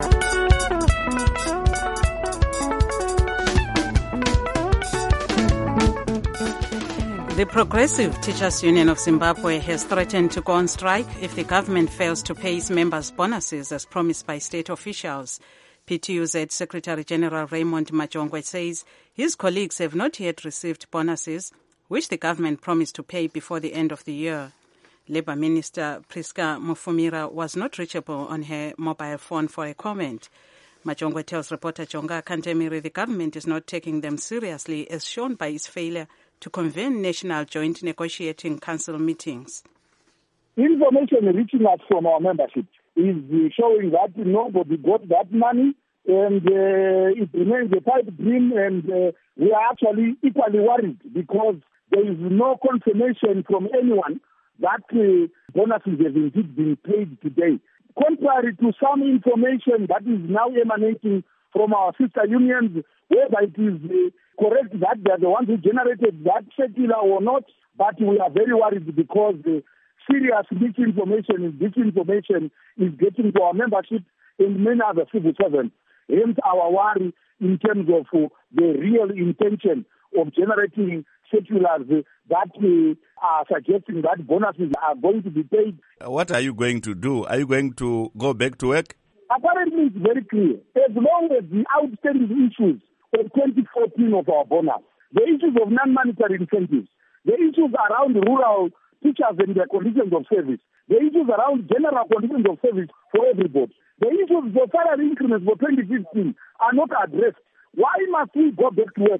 The Progressive Teachers Union of Zimbabwe has threatened to go on strike if the government fails to pay its members bonuses as promised by state officials. P T U Z Secretary General Raymond Majongwe says his colleagues have not yet received bonuses, which the government promised to pay before the end of the year. Labour Minister Priska Mufumira was not reachable on her mobile phone for a comment. Majongwe tells reporter Jonga Kantemire the government is not taking them seriously, as shown by its failure to convene National Joint Negotiating Council meetings. Information reaching us from our membership is showing that nobody got that money, and uh, it remains a pipe dream, and uh, we are actually equally worried because there is no confirmation from anyone that uh, bonuses have indeed been paid today. Contrary to some information that is now emanating from our sister unions, whether it is uh, correct that they are the ones who generated that circular or not, but we are very worried because uh, serious misinformation and disinformation is getting to our membership and many other civil servants. Hence our worry in terms of uh, the real intention of generating circulars uh, that uh, are suggesting that bonuses are going to be paid. What are you going to do? Are you going to go back to work? Apparently it's very clear. As long as the outstanding issues of twenty fourteen of our bonus, the issues of non-monetary incentives, the issues around rural teachers and their conditions of service, the issues around general conditions of service for everybody, the issues for salary increments for twenty fifteen are not addressed. Why must we go back to work?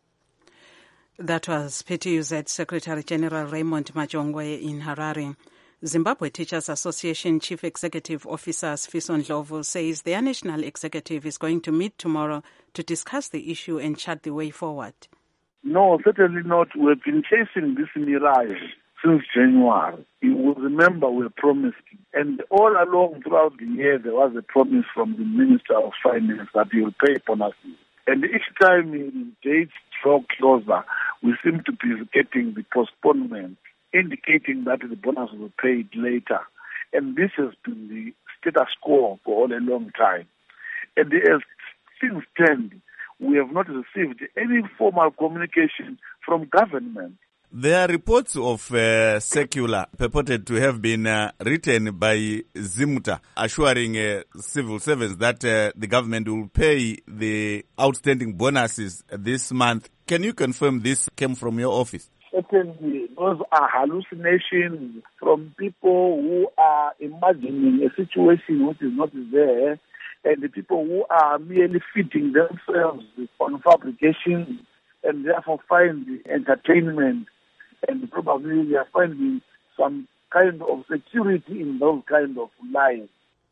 That was P T U Z Secretary General Raymond Majongwe in Harare. Zimbabwe Teachers Association Chief Executive Officer Sifiso Ndlovu says their national executive is going to meet tomorrow to discuss the issue and chart the way forward. No, certainly not. We've been chasing this mirage since January. You will remember we were promised, and all along throughout the year there was a promise from the Minister of Finance that he will pay bonuses. And each time dates draw closer, we seem to be getting the postponement, indicating that the bonus will be paid later. And this has been the status quo for all a long time. And as things stand, we have not received any formal communication from government. There are reports of uh, circular purported to have been uh, written by Zimuta, assuring uh, civil servants that uh, the government will pay the outstanding bonuses this month. Can you confirm this came from your office? Certainly, those are hallucinations from people who are imagining a situation which is not there, and the people who are merely feeding themselves on fabrication and therefore find the entertainment, and probably they are finding some kind of security in those kind of lies.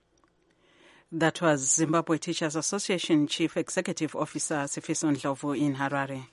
That was Zimbabwe Teachers Association Chief Executive Officer Sifiso Ndlovu in Harare.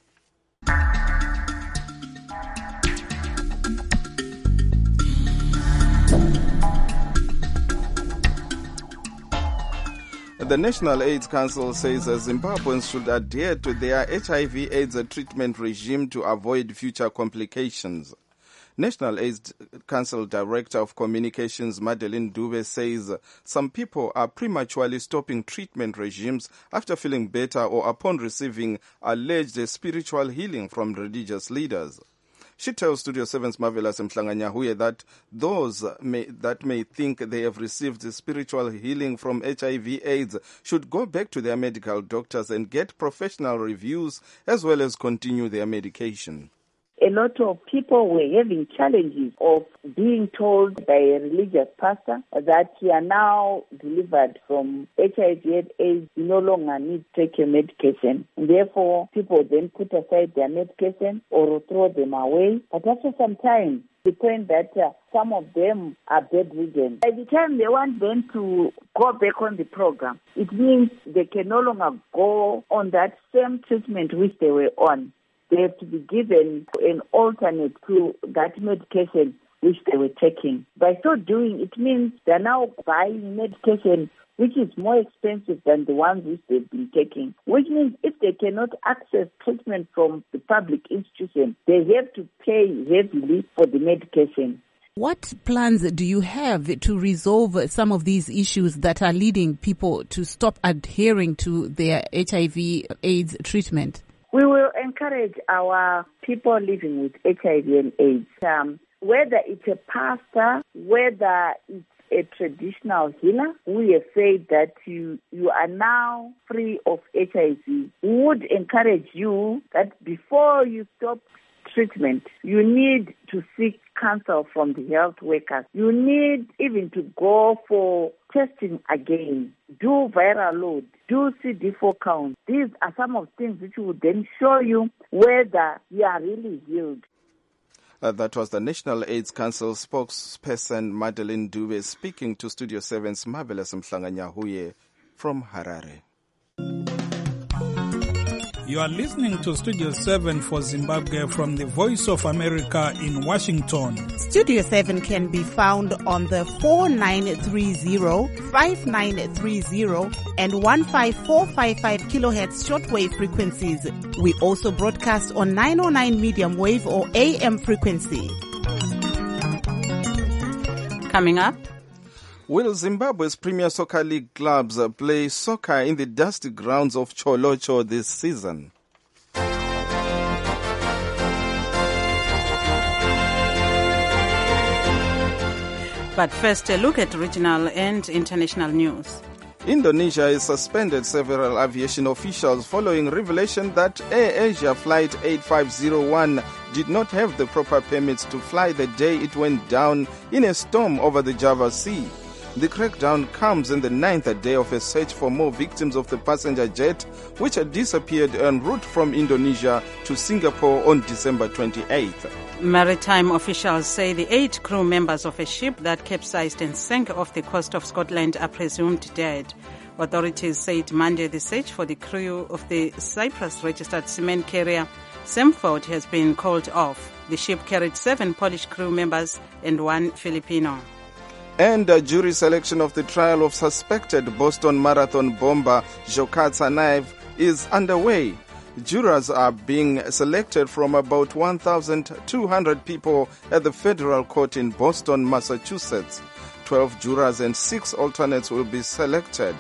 The National AIDS Council says that Zimbabweans should adhere to their H I V AIDS treatment regime to avoid future complications. National AIDS Council Director of Communications Madeleine Dube says some people are prematurely stopping treatment regimes after feeling better or upon receiving alleged spiritual healing from religious leaders. She tells Studio seven's Marvelous Mhlanganyahuye that those may, that may think they have received spiritual healing from H I V AIDS should go back to their medical doctors and get professional reviews as well as continue their medication. A lot of people were having challenges of being told by a religious pastor that you are now delivered from H I V and AIDS, you no longer need to take your medication. And therefore, people then put aside their medication or throw them away. But after some time, the point that uh, some of them are bedridden. By the time they want them to go back on the program, it means they can no longer go on that same treatment which they were on. They have to be given an alternate to that medication which they were taking. By so doing, it means they're now buying medication which is more expensive than the ones which they've been taking, which means if they cannot access treatment from the public institution, they have to pay heavily for the medication. What plans do you have to resolve some of these issues that are leading people to stop adhering to their H I V AIDS treatment? We will encourage our people living with H I V and AIDS, um, whether it's a pastor, whether it's a traditional healer, we have said that you, you are now free of H I V. We would encourage you that before you stop treatment. You need to seek counsel from the health workers. You need even to go for testing again. Do viral load. Do C D four count. These are some of the things which will then show you whether you are really healed. Uh, that was the National AIDS Council spokesperson Madeleine Dube speaking to Studio seven's Marvelous Mhlanganyahuye from Harare. You are listening to Studio seven for Zimbabwe from the Voice of America in Washington. Studio seven can be found on the four nine three zero, five nine three zero and one five four five five kilohertz shortwave frequencies. We also broadcast on nine oh nine medium wave or A M frequency. Coming up, will Zimbabwe's Premier Soccer League clubs play soccer in the dusty grounds of Cholocho this season? but first a look at regional and international news. Indonesia has suspended several aviation officials following revelation that Air Asia Flight eight five zero one did not have the proper permits to fly the day it went down in a storm over the Java Sea. The crackdown comes in the ninth day of a search for more victims of the passenger jet, which had disappeared en route from Indonesia to Singapore on December twenty-eighth. Maritime officials say the eight crew members of a ship that capsized and sank off the coast of Scotland are presumed dead. Authorities said Monday the search for the crew of the Cyprus-registered cement carrier Semford has been called off. The ship carried seven Polish crew members and one Filipino. And a jury selection of the trial of suspected Boston Marathon bomber Dzhokhar Tsarnaev is underway. Jurors are being selected from about one thousand two hundred people at the federal court in Boston, Massachusetts. Twelve jurors and six alternates will be selected.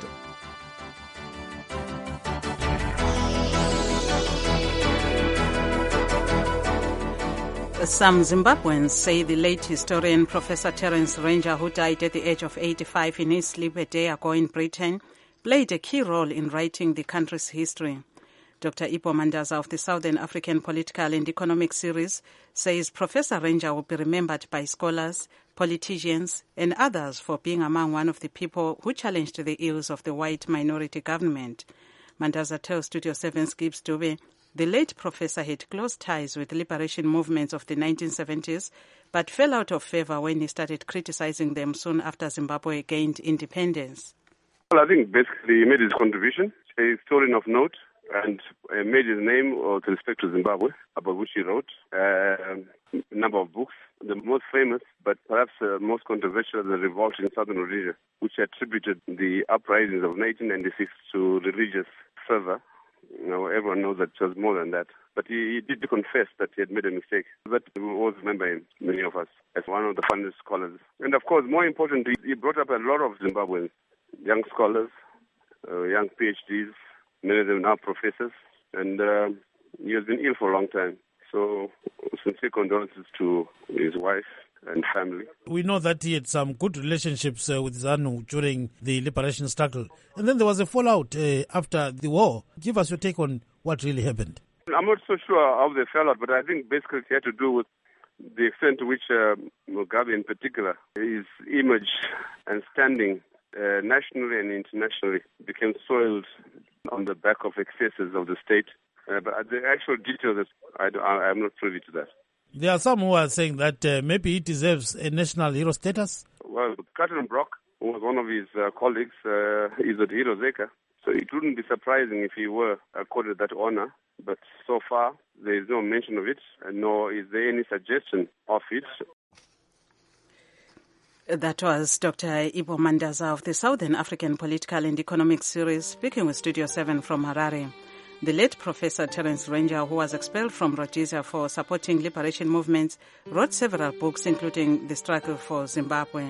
Some Zimbabweans say the late historian Professor Terence Ranger, who died at the age of eighty-five in his sleep a day ago in Britain, played a key role in writing the country's history. Doctor Ipo Mandaza of the Southern African Political and Economic Series says Professor Ranger will be remembered by scholars, politicians, and others for being among one of the people who challenged the ills of the white minority government. Mandaza tells Studio seven's Gibbs Dube the late professor had close ties with liberation movements of the nineteen seventies, but fell out of favor when he started criticizing them soon after Zimbabwe gained independence. Well, I think basically he made his contribution, a historian of note, and uh, made his name uh, with respect to Zimbabwe, about which he wrote uh, a number of books. The most famous, but perhaps uh, most controversial, the Revolt in Southern Rhodesia, which attributed the uprisings of nineteen ninety-six to religious fervor. You know, everyone knows that it was more than that. But he, he did confess that he had made a mistake. But we always remember him, many of us, as one of the finest scholars. And of course, more importantly, he brought up a lot of Zimbabweans, young scholars, uh, young PhDs, many of them now professors. And uh, he has been ill for a long time. So sincere condolences to his wife and family. We know that he had some good relationships uh, with ZANU during the liberation struggle. And then there was a fallout uh, after the war. Give us your take on what really happened. I'm not so sure how they fell out, but I think basically it had to do with the extent to which uh, Mugabe in particular, his image and standing uh, nationally and internationally became soiled on the back of excesses of the state. Uh, but the actual details, I, I, I'm not privy to that. There are some who are saying that uh, maybe he deserves a national hero status. Well, Catherine Brock, who was one of his uh, colleagues, uh, is a hero Zeka. So it wouldn't be surprising if he were accorded that honor. But so far, there is no mention of it, nor is there any suggestion of it. That was Doctor Ipo Mandaza of the Southern African Political and Economic Series, speaking with Studio seven from Harare. The late Professor Terence Ranger, who was expelled from Rhodesia for supporting liberation movements, wrote several books, including The Struggle for Zimbabwe.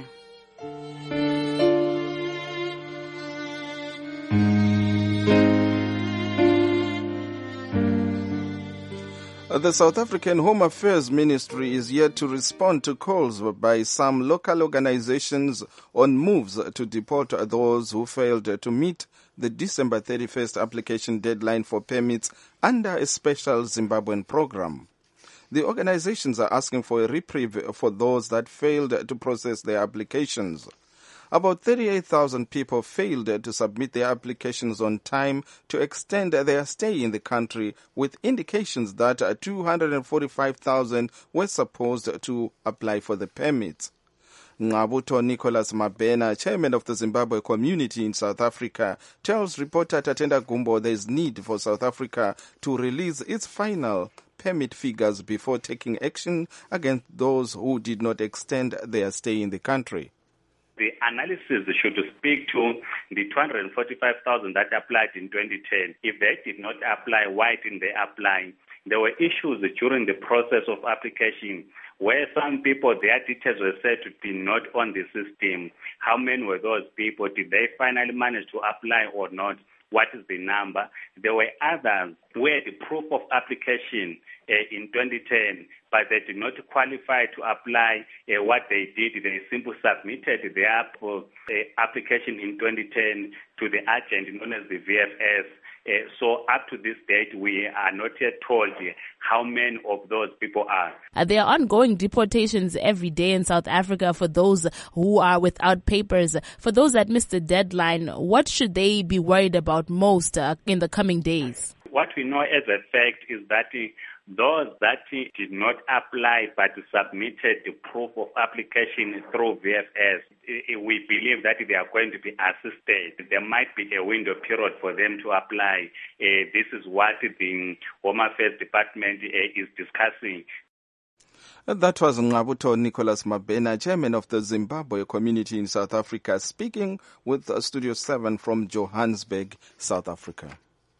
The South African Home Affairs Ministry is yet to respond to calls by some local organizations on moves to deport those who failed to meet the December thirty-first application deadline for permits under a special Zimbabwean program. The organizations are asking for a reprieve for those that failed to process their applications. About thirty-eight thousand people failed to submit their applications on time to extend their stay in the country, with indications that two hundred forty-five thousand were supposed to apply for the permits. Ngqabuto Nicholas Mabena, chairman of the Zimbabwe community in South Africa, tells reporter Tatenda Gumbo there is need for South Africa to release its final permit figures before taking action against those who did not extend their stay in the country. The analysis should speak to the two hundred forty-five thousand that applied in twenty ten. If they did not apply, why didn't they apply? There were issues during the process of application where some people, their details were said to be not on the system. How many were those people? Did they finally manage to apply or not? What is the number? There were others where the proof of application uh, in twenty ten, but they did not qualify to apply. Uh, what they did, they simply submitted their uh, application in twenty ten to the agent known as the V F S. Uh, so up to this date, we are not yet told how many of those people are. Uh, there are ongoing deportations every day in South Africa for those who are without papers. For those that missed the deadline, what should they be worried about most uh, in the coming days? What we know as a fact is that uh, those that uh, did not apply but submitted the proof of application through V F S, uh, we believe that they are going to be assisted. There might be a window period for them to apply. Uh, this is what the Home Affairs Department uh, is discussing. That was Ngqabuto Nicholas Mabena, chairman of the Zimbabwe community in South Africa, speaking with Studio seven from Johannesburg, South Africa.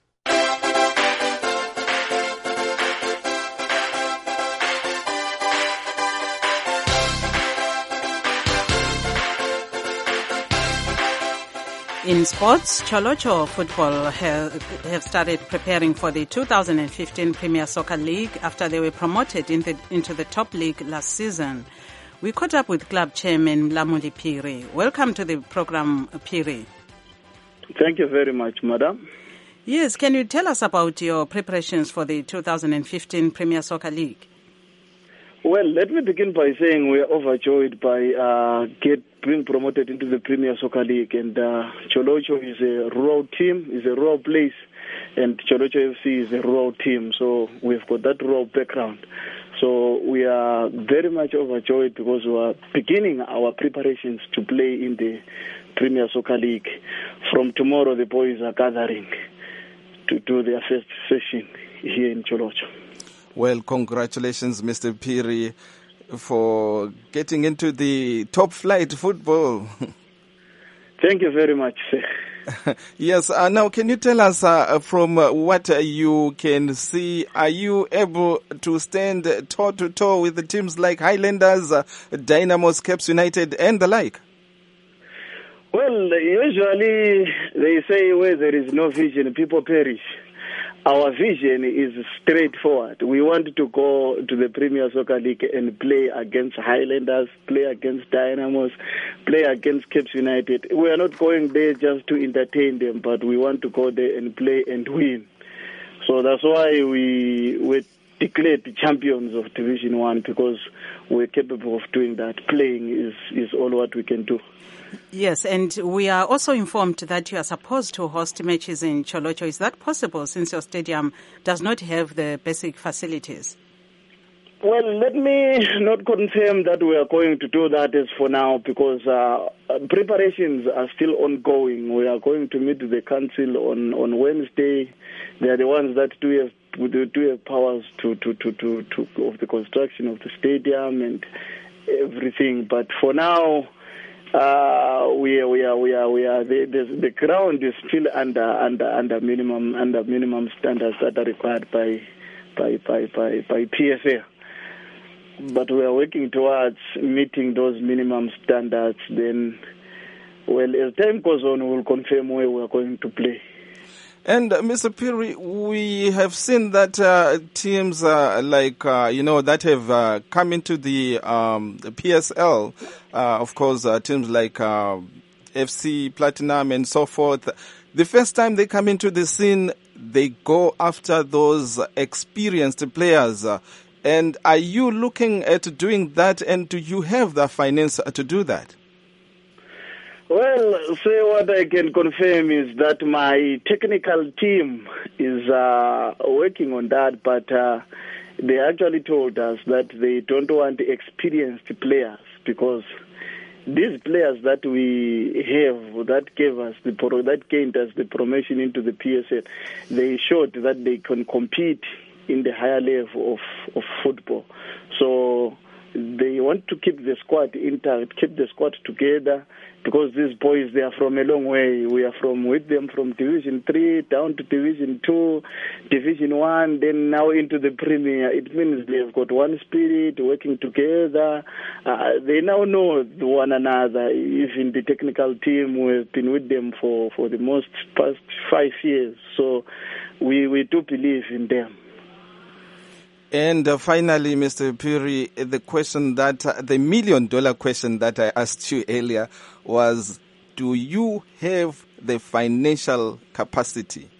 In sports, Cholocho football have, have started preparing for the two thousand fifteen Premier Soccer League after they were promoted in the, into the top league last season. We caught up with club chairman Lamuli Piri. Welcome to the program, Piri. Thank you very much, madam. Yes, can you tell us about your preparations for the two thousand fifteen Premier Soccer League? Well, let me begin by saying we are overjoyed by uh, get being promoted into the Premier Soccer League, and uh, Cholocho is a rural team, is a rural place, and Cholocho F C is a rural team, so we've got that rural background. So we are very much overjoyed because we are beginning our preparations to play in the Premier Soccer League. From tomorrow, the boys are gathering to do their first session here in Cholocho. Well, congratulations, Mister Piri, for getting into the top flight football. Thank you very much, sir. Yes, uh, now can you tell us uh, from uh, what uh, you can see, are you able to stand toe-to-toe with the teams like Highlanders, uh, Dynamos, Caps United, and the like? Well, usually they say where there is no vision, people perish. Our vision is straightforward. We want to go to the Premier Soccer League and play against Highlanders, play against Dynamos, play against Cape United. We are not going there just to entertain them, but we want to go there and play and win. So that's why we were declared the champions of Division One, because we're capable of doing that. Playing is, is all what we can do. Yes, and we are also informed that you are supposed to host matches in Cholocho. Is that possible, since your stadium does not have the basic facilities? Well, let me not confirm that we are going to do that as for now, because uh, preparations are still ongoing. We are going to meet the council on, on Wednesday. They are the ones that do have, do have powers to, to, to, to, to of the construction of the stadium and everything. But for now, Uh, we are, we are, we are, we are. The, the, the ground is still under, under, under minimum, under minimum standards that are required by, by, by, by, by P S A. But we are working towards meeting those minimum standards. Then, well, as time goes on, we will confirm where we are going to play. And uh, Mister Piri, we have seen that uh, teams uh, like, uh, you know, that have uh, come into the, um, the P S L, uh, of course, uh, teams like uh, F C Platinum and so forth, the first time they come into the scene, they go after those experienced players. Uh, And are you looking at doing that, and do you have the finance to do that? Well, say what I can confirm is that my technical team is uh, working on that, but uh, they actually told us that they don't want experienced players, because these players that we have that gave us the that gained us the promotion into the P S L, they showed that they can compete in the higher level of, of football. So they want to keep the squad intact, keep the squad together, because these boys, they are from a long way. We are from with them from Division three down to Division two, Division one, then now into the Premier. It means they've got one spirit, working together. Uh, they now know one another. Even the technical team, we've been with them for, for the most past five years. So we, we do believe in them. And uh, finally, Mister Phiri, the question that, uh, the million dollar question that I asked you earlier was, do you have the financial capacity?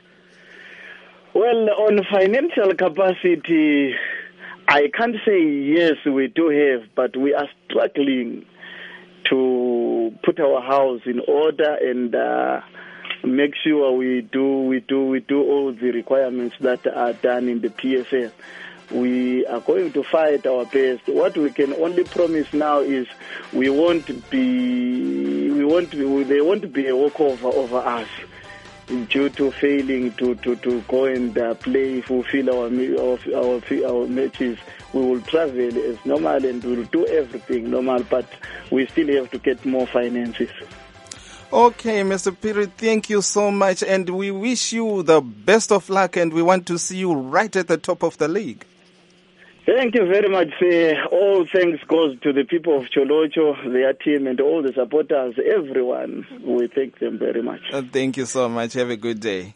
Well, on financial capacity, I can't say yes, we do have, but we are struggling to put our house in order and uh, make sure we do we do we do all the requirements that are done in the P S L. We are going to fight our best. What we can only promise now is we won't be we won't be, there won't be a walkover over us due to failing to, to, to go and uh, play, fulfill our, our our our matches. We will travel as normal and we will do everything normal, but we still have to get more finances. Okay, Mister Phiri, thank you so much, and we wish you the best of luck, and we want to see you right at the top of the league. Thank you very much, sir. All thanks goes to the people of Cholocho, their team, and all the supporters, everyone. We thank them very much. Uh, thank you so much. Have a good day.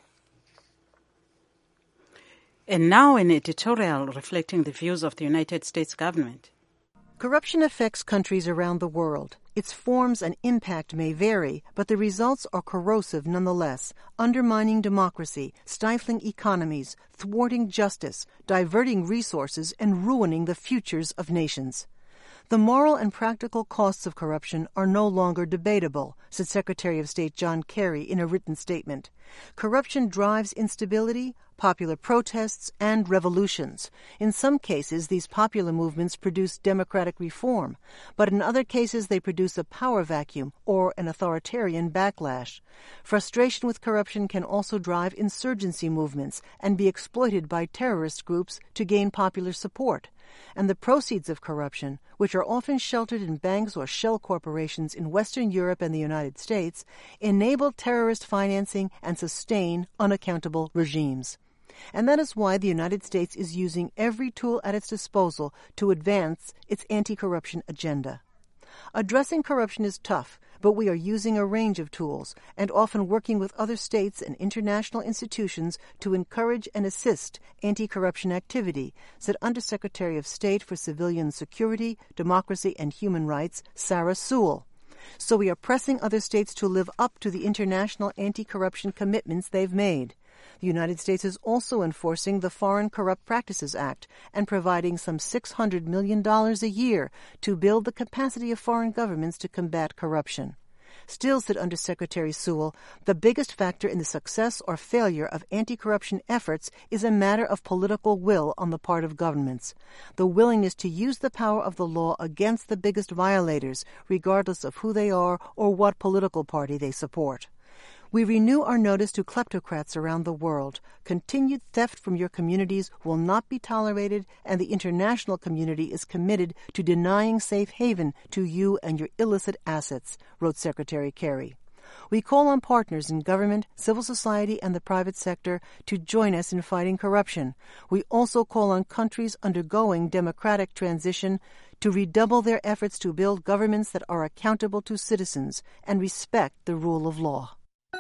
And now an editorial reflecting the views of the United States government. Corruption affects countries around the world. Its forms and impact may vary, but the results are corrosive nonetheless, undermining democracy, stifling economies, thwarting justice, diverting resources, and ruining the futures of nations. The moral and practical costs of corruption are no longer debatable, said Secretary of State John Kerry in a written statement. Corruption drives instability, popular protests, and revolutions. In some cases, these popular movements produce democratic reform, but in other cases they produce a power vacuum or an authoritarian backlash. Frustration with corruption can also drive insurgency movements and be exploited by terrorist groups to gain popular support. And the proceeds of corruption, which are often sheltered in banks or shell corporations in Western Europe and the United States, enable terrorist financing and sustain unaccountable regimes. And that is why the United States is using every tool at its disposal to advance its anti-corruption agenda. Addressing corruption is tough, but we are using a range of tools and often working with other states and international institutions to encourage and assist anti-corruption activity, said Undersecretary of State for Civilian Security, Democracy and Human Rights, Sarah Sewell. So we are pressing other states to live up to the international anti-corruption commitments they've made. The United States is also enforcing the Foreign Corrupt Practices Act and providing some six hundred million dollars a year to build the capacity of foreign governments to combat corruption. Still, said Undersecretary Sewell, the biggest factor in the success or failure of anti-corruption efforts is a matter of political will on the part of governments, the willingness to use the power of the law against the biggest violators, regardless of who they are or what political party they support. We renew our notice to kleptocrats around the world. Continued theft from your communities will not be tolerated, and the international community is committed to denying safe haven to you and your illicit assets, wrote Secretary Kerry. We call on partners in government, civil society, and the private sector to join us in fighting corruption. We also call on countries undergoing democratic transition to redouble their efforts to build governments that are accountable to citizens and respect the rule of law.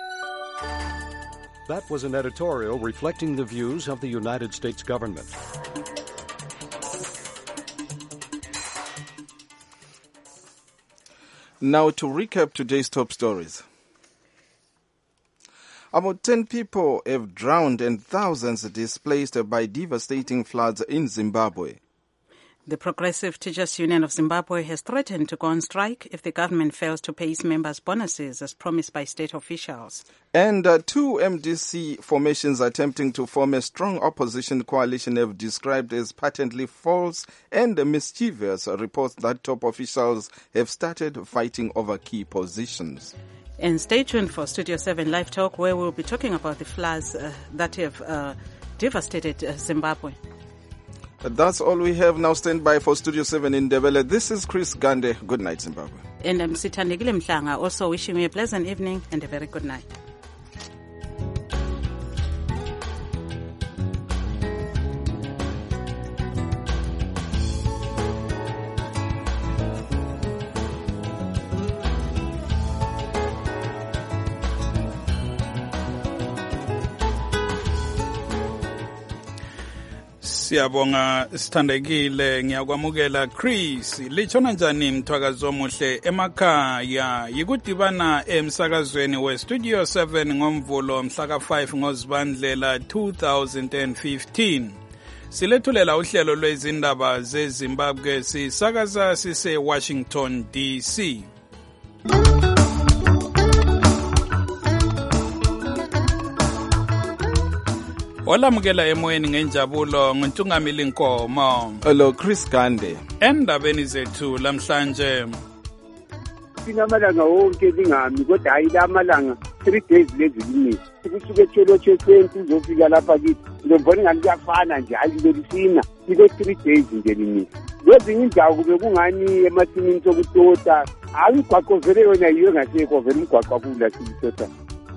That was an editorial reflecting the views of the United States government. Now to recap today's top stories. About ten people have drowned and thousands displaced by devastating floods in Zimbabwe. The Progressive Teachers Union of Zimbabwe has threatened to go on strike if the government fails to pay its members bonuses as promised by state officials. And uh, two M D C formations attempting to form a strong opposition coalition have described as patently false and mischievous reports that top officials have started fighting over key positions. And stay tuned for Studio seven Live Talk, where we'll be talking about the floods uh, that have uh, devastated uh, Zimbabwe. That's all we have now. Stand by for Studio seven in Ndebele. This is Chris Gande. Good night, Zimbabwe. And I'm Sithandekile Mhlanga, also wishing you a pleasant evening and a very good night. Siyabonga Sithandekile, ngiyakwamukela Chris. Lichona njani mthwakazi omuhle emakhaya? Yikudibana emsakazweni we Studio seven ngomvulo mhla ka five ngoZibandlela two thousand fifteen. Silethulela uhlelo lwezindaba zeZimbabwe sisakaza sise Washington D C. Olamukela emoyeni ngenjabulo nguntungamili Nkomo. Hello Chris Gande. Endabeni zethu lamhlanje. Sinamalanga wonke lingami kodwa hayi lamalanga three days lezilimini. Sikusuke etsholotshe senti uzofika lapha kithi. Ngibona ngani kuyafana nje alilolisina. Iko three days nje limini. Kwezinye indawo kube kungani emasimini sokutota. Ayigwaqo vele yona yiyo ngasekho vele umgwaqo kula sikutota.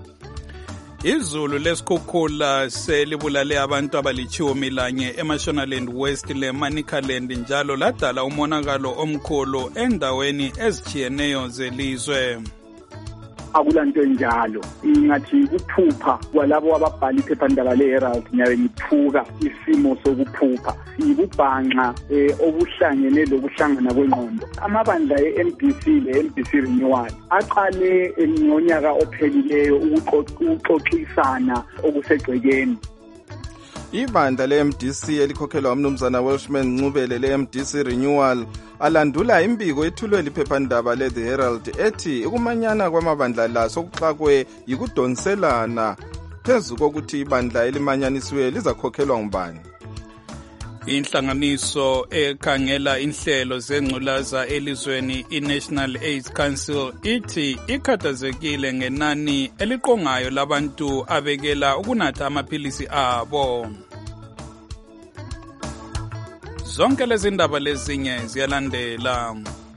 Izulu lesikhukhula selibulale abantu abalitshumi lanye eMashonaland West leManicaland njalo ladala umonakalo omkhulu endaweni ezitshiyeneyo zelizwe. Akulanto njalo ingathi kuphupha kwalabo ababhala iphephandaba le-Herald nyawe ngiphuka isimo sokuphupha ibubhanqa obuhlangene lokuhlangana kwengqondo. Amabandla e-M D C le-M D C Renewal aqale ngonyaka ophelileyo ukuxoxisana okusegcekeni. Ibandla le-M D C elikhokhelwa umnumzana Welshman Ncubele le-M D C Renewal alandula imbiko ethulwe liphephandaba le-The Herald ethi ukumanyana kwamabandla la sokuxakwe yikudonselana phezu kokuthi ibandla elimanyanisiwe lizakhokhelwa ngubani. Inhlanganiso ekhangela inhlelo zengculaza elizweni i-National AIDS Council ithi ikhathazekile ngenani eliqongayo labantu abekela ukunatha amaphilisi abo. Zonke lezi ndaba lezinye ziyalandela.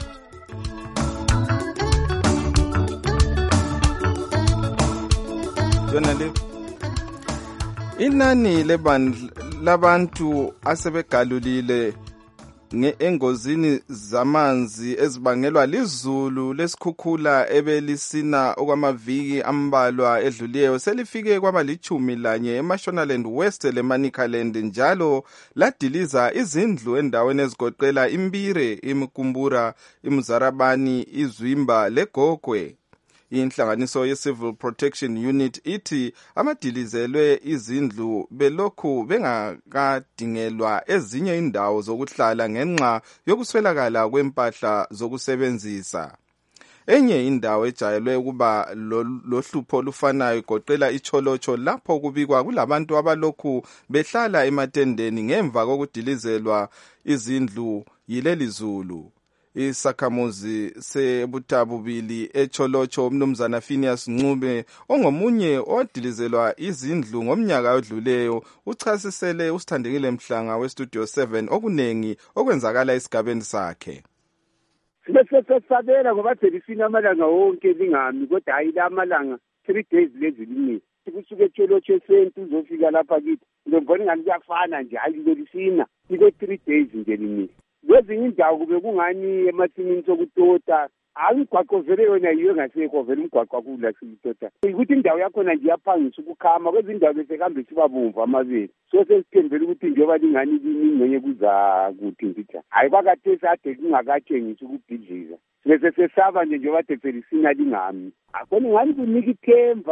Inani labantu asebegalulile engozini zamanzi ezibangelwa lizulu lesikhukhula ebelisina okwamaviki ambalwa edluliyeyo selifike kwaba lichumi lanye eMashonaland West leManicaland njalo ladiliza izindlu endaweni ezigoqela iMbire, iMkumbura, iMzarabani, iZwimba leGogwe. Inhlanganiso ye-Civil Protection Unit ithi amadilizelwe izindlu belokhu bengakadingelwa ezinye indawo zokuhlala ngenxa yokuswelakala kwempahla zokusebenzisa. Enye indawo ejayelwe ukuba lohlupho olufanayo igoqela iCholocho lapho kubikwa kulabantu abalokhu behlala ematendeni ngemva kokudilizelwa izindlu yileli zulu. Isakhamuzi sebutabubili eCholocho umnumzana Phineas Ncube ongomunye odilizelwa izindlu ngomnyaka odluleyo uchasisele uSithandekile Mhlanga weStudio seven okunengi okwenzakala esigabeni sakhe. Sibesesabela ngoba selisina amalanga wonke lingami kodwa hayi lamalanga three days lezilimini. Sikusuke etsholotshe senti uzofika lapha kithi. Ngibona ngani kuyafana nje alilolisina. Iko three days nje limini. Kwezinye indawo kube kungani emasimini sokutota. Ayigwaqo vele yona yiyo ngasekho vele umgwaqo kula sikutota. Ukuthi indawo yakhona nje yaphangisa ukukhama kwezinye indawo bese kambe sibabomvu amabili. So sesithembele ukuthi njengoba lingani ingcenye kuza kuthi ngithi. Hayi kwakathe sade kungakatshengisa ukubhidliza. Bese sesaba nje njengoba tefelisina lingami. Akhona ngani kunika ithemba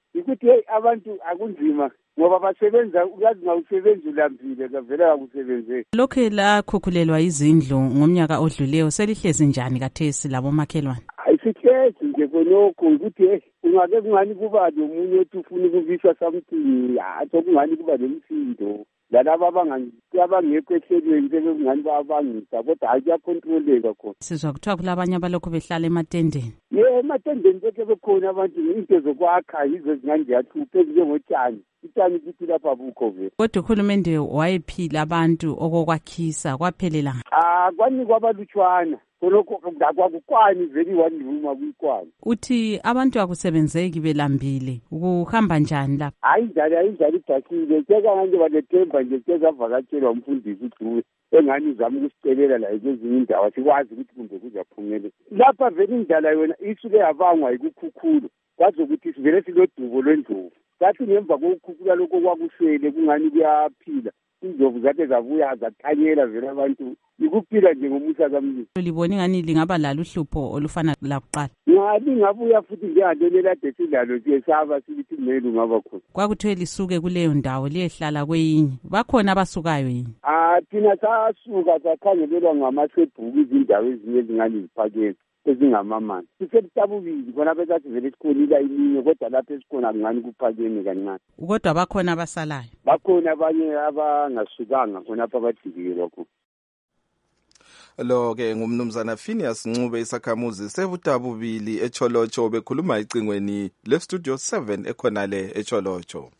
ukuthi hey abantu akunzima ngoba basebenza uyazi ngawusebenzi ulambile kavela akusebenzeki. Lokho la khukhulelwa izindlu ngomnyaka odluleyo selihlezi njani kathesi labo makhelwane? Ayisihlezi nje konokho ukuthi hey ungake kungani kuba nomunye othi ufuna ukubisa something atho kungani kuba nomsindo lalabo abangekho ehlelweni sekungani babangisa kodwa hayi kuyacontroleka khona. Sizwa kuthiwa kulabanye abalokhu behlala ematendeni. Ye ematendeni beke bekhona abantu into zokwakha yizo zingani ziyahlupha ezinjengotshani itshani kithi lapha bukho vele. Kodwa uhulumende wayephila abantu okokwakhisa kwaphelela. Ah kwani kwabalutshwana konokho kwakukwani vele one room akuyikwani. Uthi abantu akusebenzeki belambile ukuhamba njani lapha? Hayi njalo ayinjalo ibhasile tsheka nganje balethemba nje sezavakatshelwa umfundisi uDuwe engani uzama ukusicelela la kwezinye indawo asikwazi ukuthi kumbe kuzaphumelela. Lapha vele indlela yona isuke yabangwa yikukhukhula kwazi ukuthi sivele silodubo lwendlovu. Kathi ngemva kokukhukhula lokho kwakusele kungani kuyaphila indlovu zakhe zabuya zathanyela vele abantu ikuphila nje ngomusa kamlilo. Libona ngani lingaba lalo uhlupho olufana la kuqala? Ngathi ngabuya futhi njengalelo ade silalo siyesaba sithi kumele ungaba khona. Kwakuthiwe lisuke kuleyo ndawo liyehlala kweyinye. Bakhona abasukayo yini? Ah thina sasuka sakhangelelwa ngamasebhuku izindawo ezinye ezingani ziphakeme ezingamamani. Sisebutabubili khona bese sivele sikhonila iminye kodwa lapha esikhona kungani kuphakeme kancane. Kodwa bakhona abasalayo. Bakhona abanye abangasukanga khona apha abadikile khona. Lo ke ngumnumzana Phineas Ncube isakhamuzi sebutabubili eCholocho bekhuluma icingweni le Studio seven ekhona le eCholocho.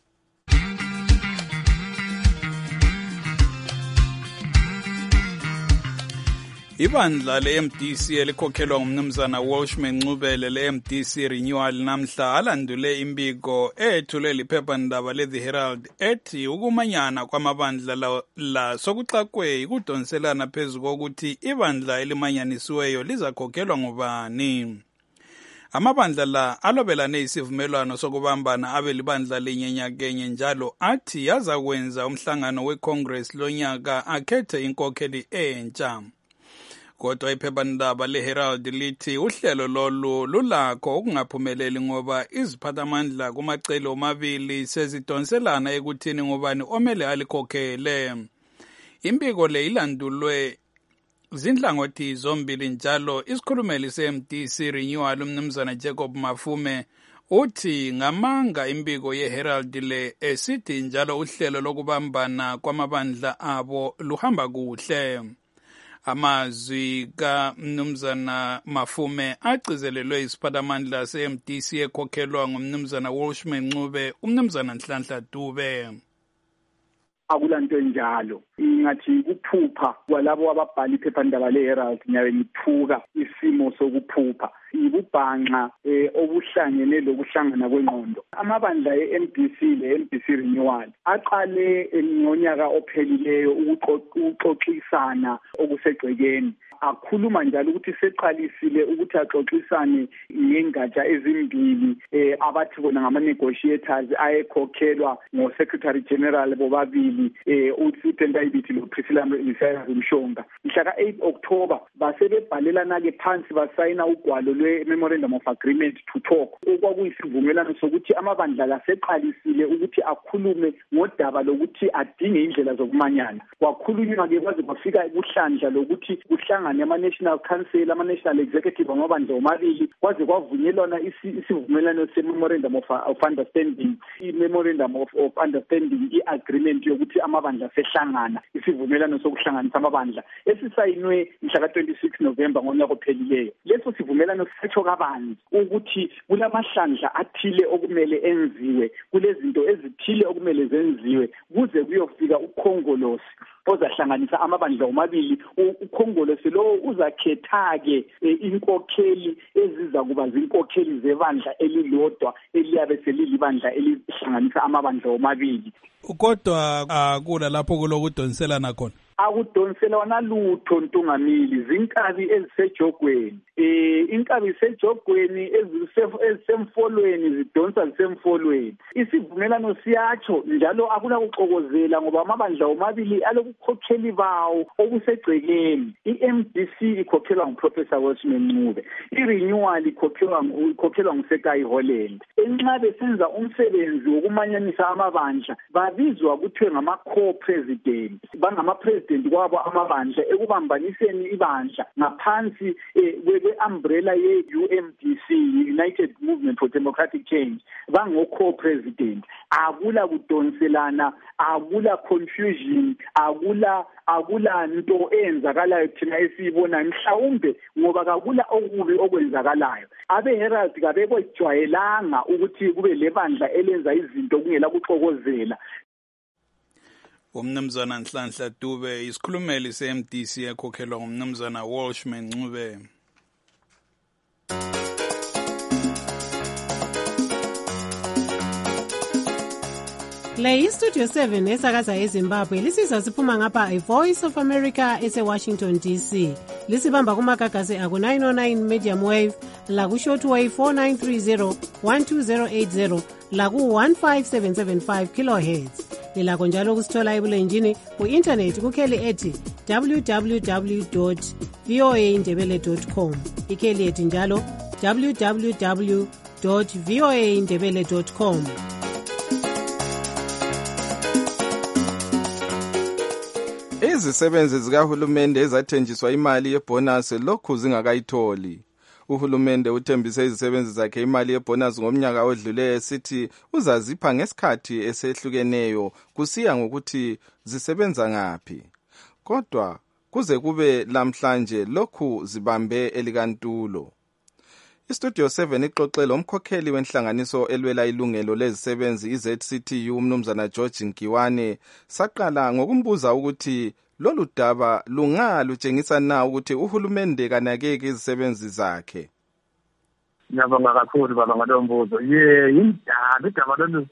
Ibandla le-M D C elikhokhelwa ngumnumzana Welshman Ncubele le-M D C Renewal namhla alandule imbiko ethulwe liphephandaba le-The Herald ethi ukumanyana kwamabandla la, la sokuxakwe ikudonselana phezu kokuthi ibandla elimanyanisiweyo lizakhokhelwa ngubani. Amabandla la alobelane isivumelwano sokubambana abe libandla linye nyakenye njalo athi yazakwenza umhlangano weCongress lonyaka akhethe inkokheli entsha. Kodwa iphephandaba le-Herald lithi uhlelo lolu lulakho ukungaphumeleli ngoba iziphathamandla kumacele omabili sezidonselana ekuthini ngobani omele alikhokhele. Imbiko le ilandulwe zindlangothi zombili njalo isikhulumeli se-M D C Renewal umnumzana Jacob Mafume uthi ngamanga imbiko ye-Herald le esithi njalo uhlelo lokubambana kwamabandla abo luhamba kuhle. Amazwi kaMnumzana Mafume agcizelelwe isiphathamandla se-M D C ekhokhelwa ngumnumzana Welshman Ncube umnumzana Nhlanhla Dube. Akulanto enjalo ngathi kuphupha kwalabo ababhala iphephandaba le-Herald nyawe ngithuka isimo sokuphupha ibubhanqa eh, obuhlangene lokuhlangana kwengqondo. Amabandla e-M D C le-M D C Renewal aqale ngonyaka ophelileyo ukuxoxisana okusegcekeni. Akhuluma njalo ukuthi seqalisile ukuthi axoxisane ngengatsha ezimbili eh, abathi bona ngama-negotiators ayekhokhelwa ngo-Secretary General bobabili eh, uTendayibiti lo-Priscilla Mshonga. Mhla ka-eight October basebebhalelana-ke phansi basayina ugwalo lwe-Memorandum of Agreement to talk. Okwakuyisivumelano sokuthi amabandla laseqalisile ukuthi akhulume ngodaba lokuthi adinge indlela zokumanyana. Kwakhulunywa-ke kwaze kwafika kuhlandla lokuthi kuhlangane ama-National Council, ama-National Executive amabandla omabili kwaze kwavunyelwana isivumelano se-Memorandum of, of Understanding, i-Memorandum of, of Understanding, i-agreement yokuthi amabandla sehlangana, isivumelano sokuhlanganisa amabandla esisayinwe mhla ka-twenty-six November ngonyaka ophelileyo. Leso sivumelano sitsho kabanzi ukuthi kulamahlandla athile okumele enziwe, kulezinto ezithile okumele zenziwe kuze kuyofika ukhongolosi ozahlanganisa amabandla omabili. Ukhongolose lo uzakhetha-ke inkokheli eziza kuba zinkokheli zebandla elilodwa eliyabe selilibandla elihlanganisa amabandla omabili. Kodwa akula lapho kulokudonselana khona. akudonselwana lutho ntungamili zinkabi ezisejogweni eh inkabi ezisejogweni ezisemfolweni zidonsa zisemfolweni isivumelano siyatsho njalo akuna kuxokozela ngoba amabandla omabili alokukhokheli bawo okusegcekeni i-M D C ikhokhelwa nguprofessor Welshman Ncube i-renewal ikhokhelwa ikhokhelwa nguSekayi Holland enxa besenza umsebenzi wokumanyanisa amabandla babizwa kuthiwe ngama-co-president bangama-president kwabo amabandla ekubambaniseni ibandla ngaphansi kwe-umbrella ye-U M D C United Movement for Democratic Change bango-co-president akula kudonselana akula confusion akula akula nto eyenzakalayo thina esiyibona mhlawumbe ngoba kakula okubi okwenzakalayo abe-herald kabekwejwayelanga ukuthi kube lebandla elenza izinto kungela kuxokozela. Umnumzana Nhlanhla Dube isikhulumeli se-M D C ekhokhelwa ngumnumzana Welshman Ncube. Le iStudio seven esakaza eZimbabwe lisizwa siphuma ngapha iVoice of America ese-Washington D C. Lisibamba kumagagasi aku nine oh nine medium wave, laku shortwave four nine three zero, one two zero eight zero, laku one five seven seven five kilohertz. Lilakho njalo kusithola ebulenjini ku-internet kukheli ethi w w w dot v o a ndebele dot com. Ikheli ethi njalo w w w dot v o a ndebele dot com. Izisebenzi zikahulumende ezathenjiswa imali yebonus lokhu zingakayitholi. Uhulumende uthembise izisebenzi zakhe imali yebonus ngomnyaka odlule esithi uzazipha ngesikhathi esehlukeneyo kusiya ngokuthi zisebenza ngaphi. Kodwa kuze kube lamhlanje lokhu zibambe elikantulo. iStudio seven ixoxela umkhokheli wenhlanganiso elwela ilungelo lezisebenzi i-Z C T U umnumzana George Nkiwane saqala ngokumbuza ukuthi lolu daba lungalutshengisa na ukuthi uhulumende kanakeki izisebenzi zakhe. Ngiyabonga kakhulu baba ngalo mbuzo. Ye indaba idaba lolu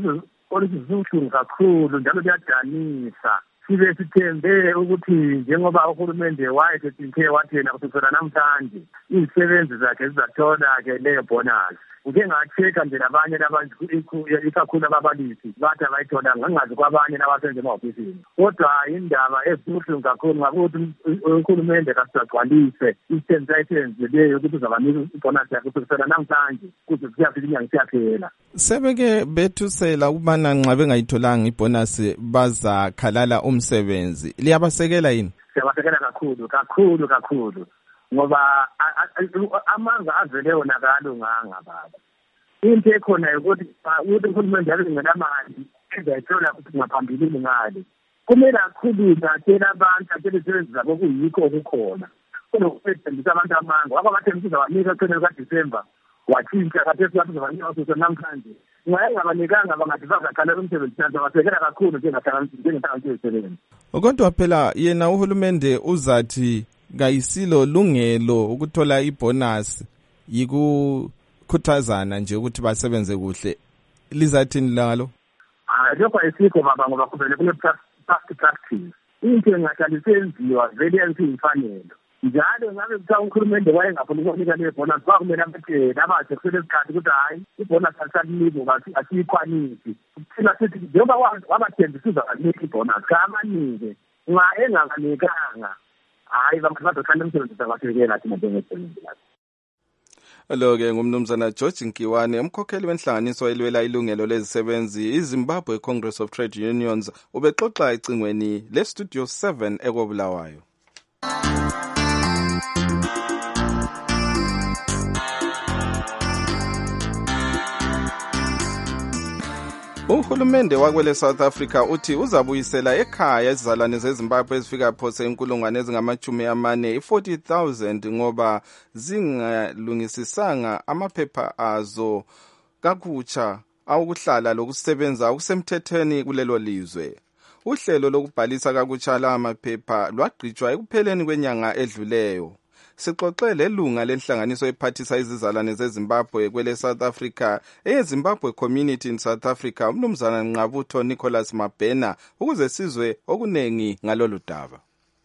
olusizulu kakhulu njalo liyadanisa. Sibe sithembe ukuthi njengoba uhulumende wayethe wathena kusukela namhlanje izisebenzi zakhe zizathola ke leyo bonus. Uke ngacheka nje labanye labantu ikakhulu ababalisi bathi abayithola ngangazi kwabanye nabasenze emahofisini. Kodwa indaba ezibuhlungu kakhulu ngakuthi uhulumende kasagcwalise i-sensation leyo ukuthi uzabanika ibonus yakhe kusukela namhlanje kuze kuyafika inyanga isiyaphela. Sebeke bethusela ukubana nxa bengayitholanga ibonus bazakhalala umsebenzi. Liyabasekela yini? Siyabasekela kakhulu kakhulu kakhulu. Ngoba amanga avele wonakala nganga baba. Into ekhona ukuthi ukuthi uhulumende yabe ngenamali ezayithola ukuthi ngaphambilini ngale. Kumele akhulume atshela abantu atshela izisebenzi zabo kuyikho okukhona. Kunokuthembisa abantu amanga. Waba bathembisa banika eqineni kaDisemba. Wathinta kaphezulu lapho zabanika usuku namhlanje. Ngayengabanikanga bangathi bazakhala umsebenzi sanza basekela kakhulu njengahlanganisa njengehlanganisa izisebenzi. Kodwa phela yena uhulumende uzathi kayisilo lungelo ukuthola ibonus yikukhuthazana nje ukuthi basebenze kuhle. Lizathini lalo? Ah lokho esikho baba ngoba kuvele kule practice. Into engahlali senziwa vele ensifanele. Njalo ngabe kuthiwa uhulumende wayengafuna ukunika le bonus kwakumele abathi nabathi kusele isikhathi ukuthi hayi ibonus asalinike ngathi asiyikhwanisi. Thina sithi njengoba wabathembisa uzabanika ibonus kabanike nga engabanikanga hayi bamadodana umsebenzi zabasekela thina njengesebenzi lapha. Lo-ke ngumnumzana George Nkiwane umkhokheli wenhlanganiso elwela ilungelo lezisebenzi iZimbabwe Congress of Trade Unions ubexoxa ecingweni leStudio seven ekobulawayo. Uhulumende wakwele South Africa uthi uzabuyisela ekhaya izizalwane zeZimbabwe ezifika phose inkulungwane ezingamachumi amane i-forty thousand ngoba zingalungisisanga amaphepha azo kakutsha awukuhlala lokusebenza okusemthethweni kulelo lizwe. Uhlelo lokubhalisa kakutsha la amaphepha lwagqitshwa ekupheleni kwenyanga edluleyo. sixoxe lelunga lenhlanganiso ephathisa izizalwane zeZimbabwe kwele South Africa eyeZimbabwe Community in South Africa umnumzana Nqabutho Nicholas Mabhena ukuze sizwe okunengi ngalolu daba.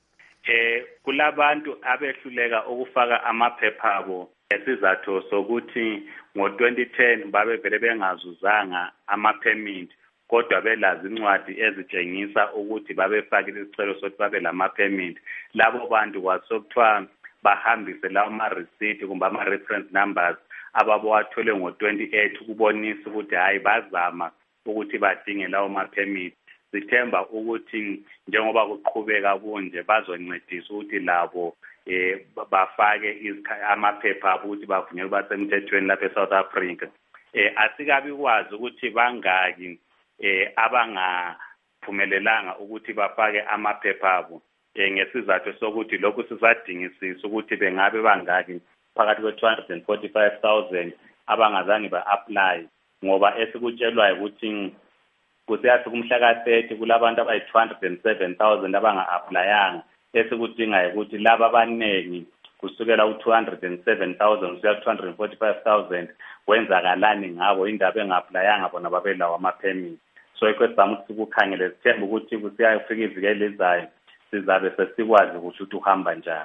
Eh kulabantu abehluleka ukufaka amaphepha abo esizathu sokuthi ngo twenty ten babe vele bengazuzanga ama-permit kodwa belazi incwadi ezitshengisa ukuthi babefakile isicelo sokuthi babe lama-permit. Labo bantu kwasokuthiwa bahambise lawo ma-receipt kumbe ama-reference numbers ababawathole ngo twenty-eight ukubonisa ukuthi hayi bazama ukuthi badinge lawo ma-permit. Sithemba ukuthi njengoba kuqhubeka kunje bazoncedisa ukuthi labo eh bafake amaphepha ukuthi bavunyelwe basemthethweni lapha eSouth Africa. Eh asikabi kwazi ukuthi bangaki eh abangaphumelelanga ukuthi bafake amaphepha abo eh ngesizathu sokuthi lokhu sisadingisisa ukuthi bengabe bangaki phakathi kwe two hundred forty-five thousand abangazange ba-apply ngoba esikutshelwayo ukuthi kusiyathi kumhla ka thirty kulabantu abayi two hundred seven thousand abanga-applyanga esikudingayo ukuthi laba abaningi kusukela ku two hundred seven thousand kusiya two hundred forty-five thousand kwenzakalani ngabo indaba enga-applyanga bona babelawo ama-permit. So ikho sizama ukuthi sikukhangele sithemba ukuthi kusiyafika ivikele ezayo sizabe sesikwazi ukuthi uthi uhamba njani.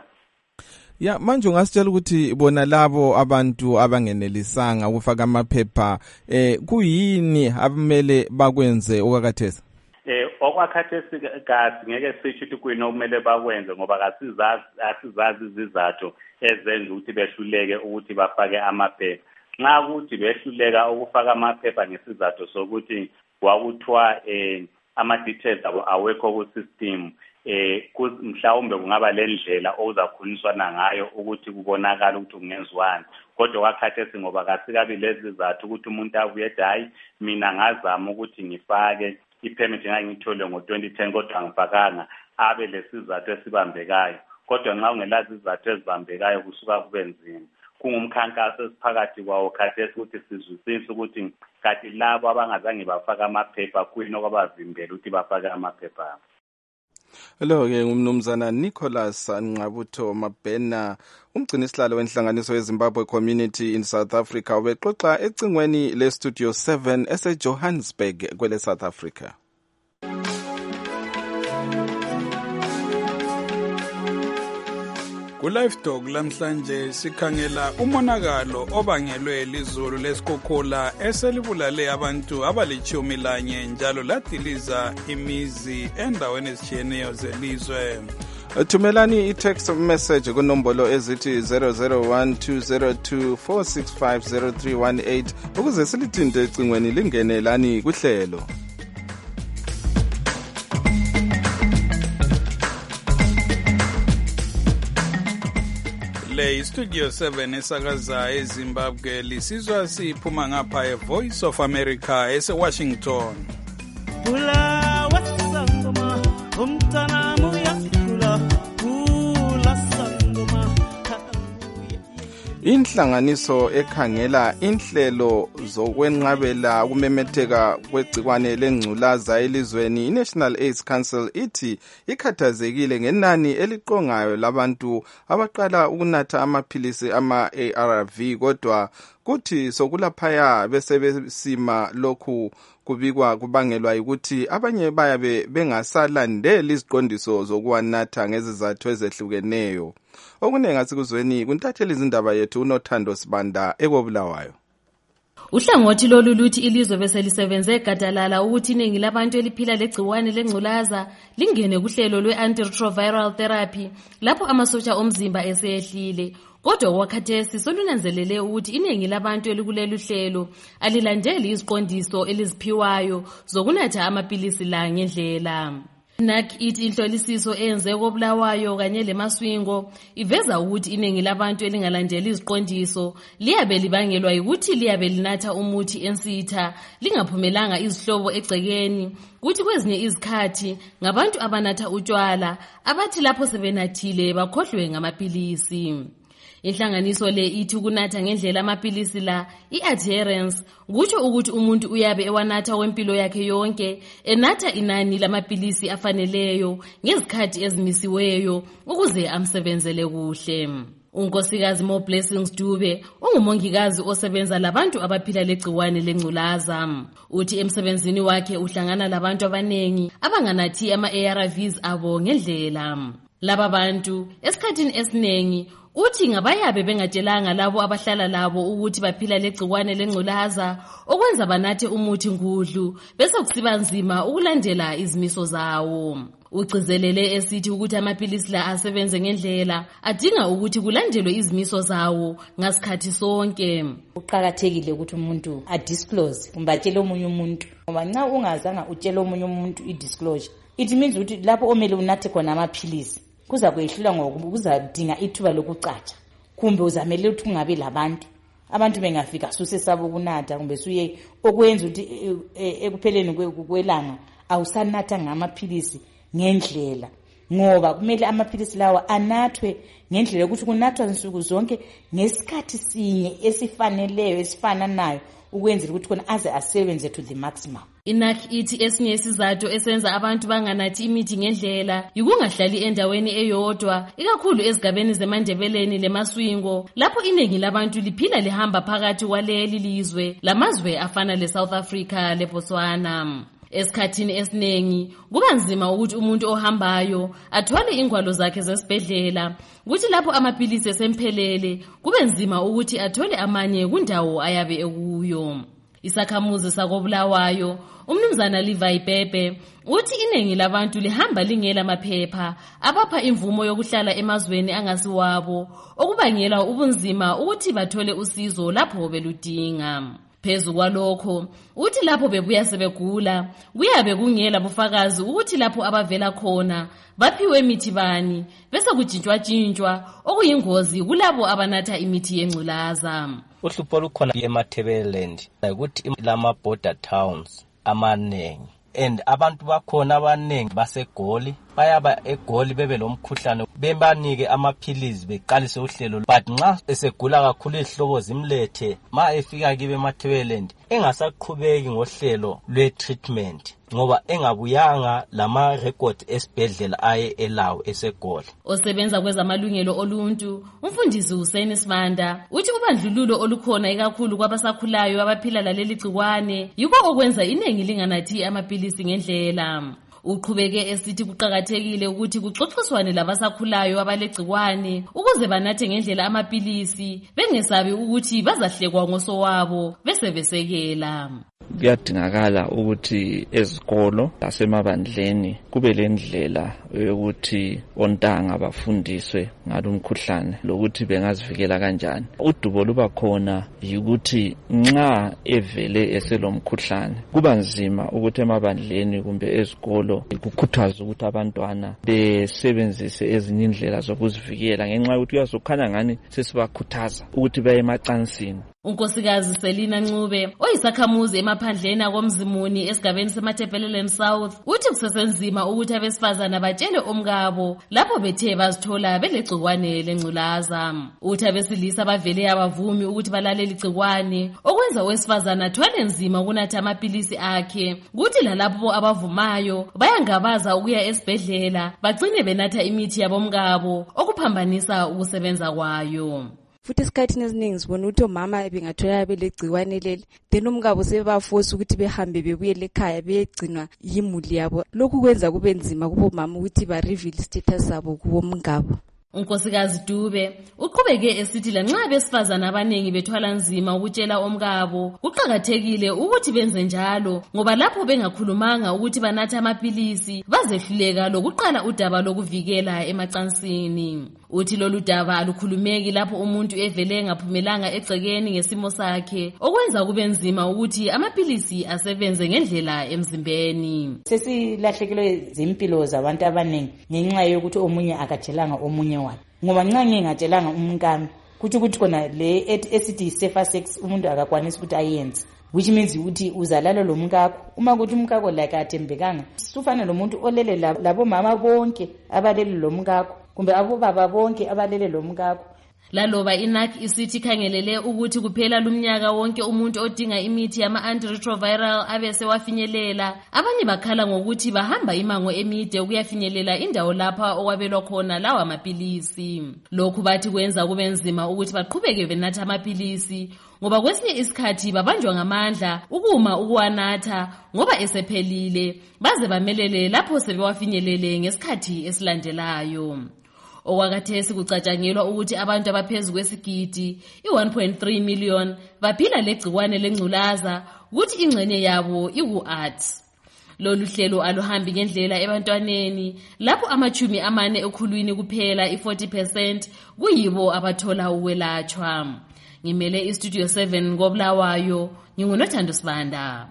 Ya manje ungasitshela ukuthi bona labo abantu abangenelisanga ukufaka amaphepha eh kuyini abamele bakwenze okwakhathesi? Eh okwakhathesi kasi ngeke sisho ukuthi kuyini okumele bakwenze ngoba kasizazi asizazi izizathu ezenza ukuthi behluleke ukuthi bafake amaphepha. Nxa ukuthi behluleka ukufaka amaphepha ngesizathu sokuthi kwakuthiwa eh ama details abo awekho ku system eh mhlawumbe kungaba lendlela ozakhuniswana ngayo ukuthi kubonakala ukuthi kungenziwani kodwa wakhathesi ngoba kasikabi lezi zathu ukuthi umuntu abuye hayi mina ngazama ukuthi ngifake i-permit ngangithole ngo twenty ten kodwa ngifakanga abe lesizathu esibambekayo kodwa nxa ungelazi izathu ezibambekayo kusuka kube nzima. Kungumkhankaso esiphakathi kwawo khathesi ukuthi sizwisise ukuthi kathi labo abangazange bafaka amaphepha kuyini okwabavimbela ukuthi bafake amaphepha. Hello ke ngumnumzana Nicholas Nqabutho Mabhena umgcinisihlalo wenhlanganiso yeZimbabwe Community in South Africa ubexoxa ecingweni le Studio seven ese Johannesburg kwele South Africa. Ku-Live Talk lamhlanje sikhangela umonakalo obangelwe lizulu lesikhukhula eselibulale abantu abalichumi lanye njalo ladiliza imizi endaweni ezitshiyeneyo zelizwe. Thumelani i-text message kunombolo ezithi zero zero one two zero two four six five zero three one eight ukuze silithinte ecingweni lingenelani kuhlelo. Le Studio seven esakaza eZimbabwe lisizwa siphuma ngapha eVoice of America eseWashington. Kula wasangoma umntana muyakula kula sangoma. Inhlanganiso ekhangela inhlelo zokwenqabela ukumemetheka kwegcikwane lengculaza elizweni iNational AIDS Council ithi ikhathazekile ngenani eliqongayo labantu abaqala ukunatha amaphilisi ama-A R V kodwa kuthi sokulaphaya bese besima lokhu kubikwa kubangelwa ukuthi abanye bayabe bengasalandeli iziqondiso zokuwanatha ngezizathu ezehlukeneyo. Okuningi asikuzweni kuntatheli izindaba yethu uNothando Sibanda ekobulawayo. Uhlangothi lolu luthi ilizwe bese lisebenze gadalala ukuthi iningi labantu eliphila legciwane lengculaza lingene kuhlelo lwe-antiretroviral therapy lapho amasotsha omzimba eseyehlile. Kodwa wakhathesi solunanzelele ukuthi iningi labantu elikulelu hlelo alilandeli iziqondiso eliziphiwayo zokunatha amapilisi la ngendlela. N A C ithi inhlolisiso eyenze kobulawayo kanye lemaswingo iveza ukuthi iningi labantu elingalandeli iziqondiso liyabe libangelwa ukuthi liyabe linatha umuthi ensitha lingaphumelanga izihlobo egcekeni kuthi kwezinye izikhathi ngabantu abanatha utshwala abathi lapho sebenathile bakhohlwe ngamapilisi. Inhlanganiso le ithi kunatha ngendlela amapilisi la i-adherence kutsho ukuthi umuntu uyabe ewanatha wempilo yakhe yonke enatha inani lamapilisi afaneleyo ngezikhathi ezimisiweyo ukuze amsebenzele kuhle. Unkosikazi Mo Blessings Dube ungumongikazi osebenza labantu abaphila legciwane lengculaza. Uthi emsebenzini wakhe uhlangana labantu abanengi abanganathi ama-A R Vs abo ngendlela. Laba bantu esikhathini esinengi uthi ngabayabe bengatshelanga labo abahlala labo ukuthi baphila legciwane lengculaza okwenza banathe umuthi ngudlu bese kusiba nzima ukulandela izimiso zawo. Ugcizelele esithi ukuthi amaphilisi la asebenze ngendlela adinga ukuthi kulandelwe izimiso zawo ngasikhathi sonke. Uqhakathekile ukuthi umuntu adisclose kumbe atshele omunye umuntu ngoba nxa ungazanga utshele omunye umuntu idisclosure it means ukuthi lapho omele unathe khona amaphilisi kuza kwehlula ngokuba kuzadinga ithuba lokucatsha kumbe uzamele ukuthi ungabe labantu abantu bengafika suse sabo kunatha kumbe suye okwenza ukuthi ekupheleni kwelanga awusanatha ngamaphilisi ngendlela ngoba kumele amaphilisi lawa anathwe ngendlela ukuthi kunathwa insuku zonke ngesikhathi sinye esifaneleyo esifananayo ukwenzela ukuthi khona aze asebenze to the maximum. I N A C ithi esinye isizathu esenza abantu banganathi imithi ngendlela yikungahlali endaweni eyodwa ikakhulu ezigabeni zeMandebeleni leMaswingo lapho iningi labantu liphila lihamba phakathi kwaleli lizwe lamazwe afana leSouth Africa leBotswana. Esikhathini esinengi kuba nzima ukuthi umuntu ohambayo athwale ingwalo zakhe zesibhedlela ukuthi lapho amaphilisi esemphelele kube nzima ukuthi athole amanye kundawo ayabe ekuyo. Isakhamuzi sakobulawayo umnumzana Levi Pepe uthi iningi labantu lihamba lingela maphepha abapha imvumo yokuhlala emazweni angasiwabo okubangela ubunzima ukuthi bathole usizo lapho beludinga. Phezu kwalokho uthi lapho bebuya sebegula kuyabe kungela bufakazi ukuthi lapho abavela khona baphiwe imithi bani bese kujintshwa jintshwa okuyingozi kulabo abanatha imithi yengculaza. Uhlupho lukhona eMatabeleland ukuthi lama border towns amanengi and abantu bakhona abanengi basegoli bayaba egoli bebe lomkhuhlane bebanike amaphilisi beqalise uhlelo but nxa esegula kakhulu ihlobo zimlethe ma efika kibe eMatabeleland engasaqhubeki ngohlelo lwe treatment ngoba engabuyanga lama record esibhedlela aye elawo esegoli. Osebenza kwezamalungelo oluntu umfundisi Hussein Smanda uthi ubandlululo olukhona ikakhulu kwabasakhulayo abaphila laleli gciwane yikho okwenza iningi linganathi amaphilisi ngendlela. Uqhubeke esithi kuqhakathekile ukuthi kuxoxiswane labasakhulayo abalegciwane ukuze banathe ngendlela amaphilisi bengesabi ukuthi bazahlekwa ngosowabo bese besekela. Kuyadingakala ukuthi ezikolo lasemabandleni kube lendlela yokuthi ontanga bafundiswe ngalomkhuhlane lokuthi bengazivikela kanjani. Udubo luba khona yikuthi nxa evele eselomkhuhlane kuba nzima ukuthi emabandleni kumbe ezikolo ukukhuthazwa ukuthi abantwana besebenzise ezinye indlela zokuzivikela ngenxa yokuthi uyazokhanya ngani sesibakhuthaza ukuthi baye emacansini. Unkosikazi Selina Ncube oyisakhamuzi emaphandleni akomzimuni esigabeni seMatabeleland South uthi kusesenzima ukuthi abesifazana batshele omkabo lapho bethe bazithola belegciwane lengculaza. Uthi abesilisa bavele abavumi ukuthi balalele igciwane okwenza owesifazana athwale nzima ukunatha amaphilisi akhe kuthi lalapho abavumayo bayangabaza ukuya esibhedlela bagcine benatha imithi yabomkabo okuphambanisa ukusebenza kwayo. Futhi esikhathini esiningi sibona ukuthi omama bengathola belegciwane leli then umkabo sebaforce ukuthi behambe bebuyele ekhaya begcinwa yimuli yabo. Lokhu kwenza kube nzima kubomama ukuthi ba reveal status sabo kubomkabo. Unkosikazi Dube uqhubeke esithi lanxa abesifazana abanengi bethwala nzima ukutshela omkabo kuqhakathekile ukuthi benze njalo ngoba lapho bengakhulumanga ukuthi banatha amaphilisi bazehluleka lokuqala udaba lokuvikela emacansini. Uthi lolu daba alukhulumeki lapho umuntu evele ngaphumelanga egcekeni ngesimo sakhe okwenza kube nzima ukuthi amaphilisi asebenze ngendlela emzimbeni. Sesilahlekelwe zimpilo zabantu abanengi ngenxa yokuthi omunye akatshelanga omunye wakhe ngoba nxa ngingatshelanga umnkami kuthi ukuthi khona le esithi safer sex umuntu akakwanisa ukuthi ayenze which means ukuthi uzalala lo mkakho uma kuthi umkakho la kathembekanga sufana lo muntu olele labo mama bonke abalele lo mkakho kumbe abo baba bonke abalele lo mkakho Laloba I N A C isithi khangelele ukuthi kuphela lumnyaka wonke umuntu odinga imithi yama-antiretroviral abe sewafinyelela, abanye bakhala ngokuthi bahamba imango emide ukuyafinyelela indawo lapha okwabelwa khona lawa amapilisi. Lokhu bathi kwenza kube nzima ukuthi baqhubeke benatha amapilisi ngoba kwesinye isikhathi babanjwa ngamandla ukuma ukuwanatha ngoba esephelile baze bamelele lapho sebewafinyelele ngesikhathi esilandelayo. Okwakathesi kucatshangelwa ukuthi abantu abaphezu kwesigidi i one point three million baphila legciwane lengculaza ukuthi ingxenye yabo iku-AIDS. Lolu hlelo aluhambi ngendlela ebantwaneni lapho amachumi amane ekhulwini kuphela i forty percent kuyibo abathola ukwelatshwa. Ngimele iStudio seven ngobulawayo, ngingunothando Sibanda.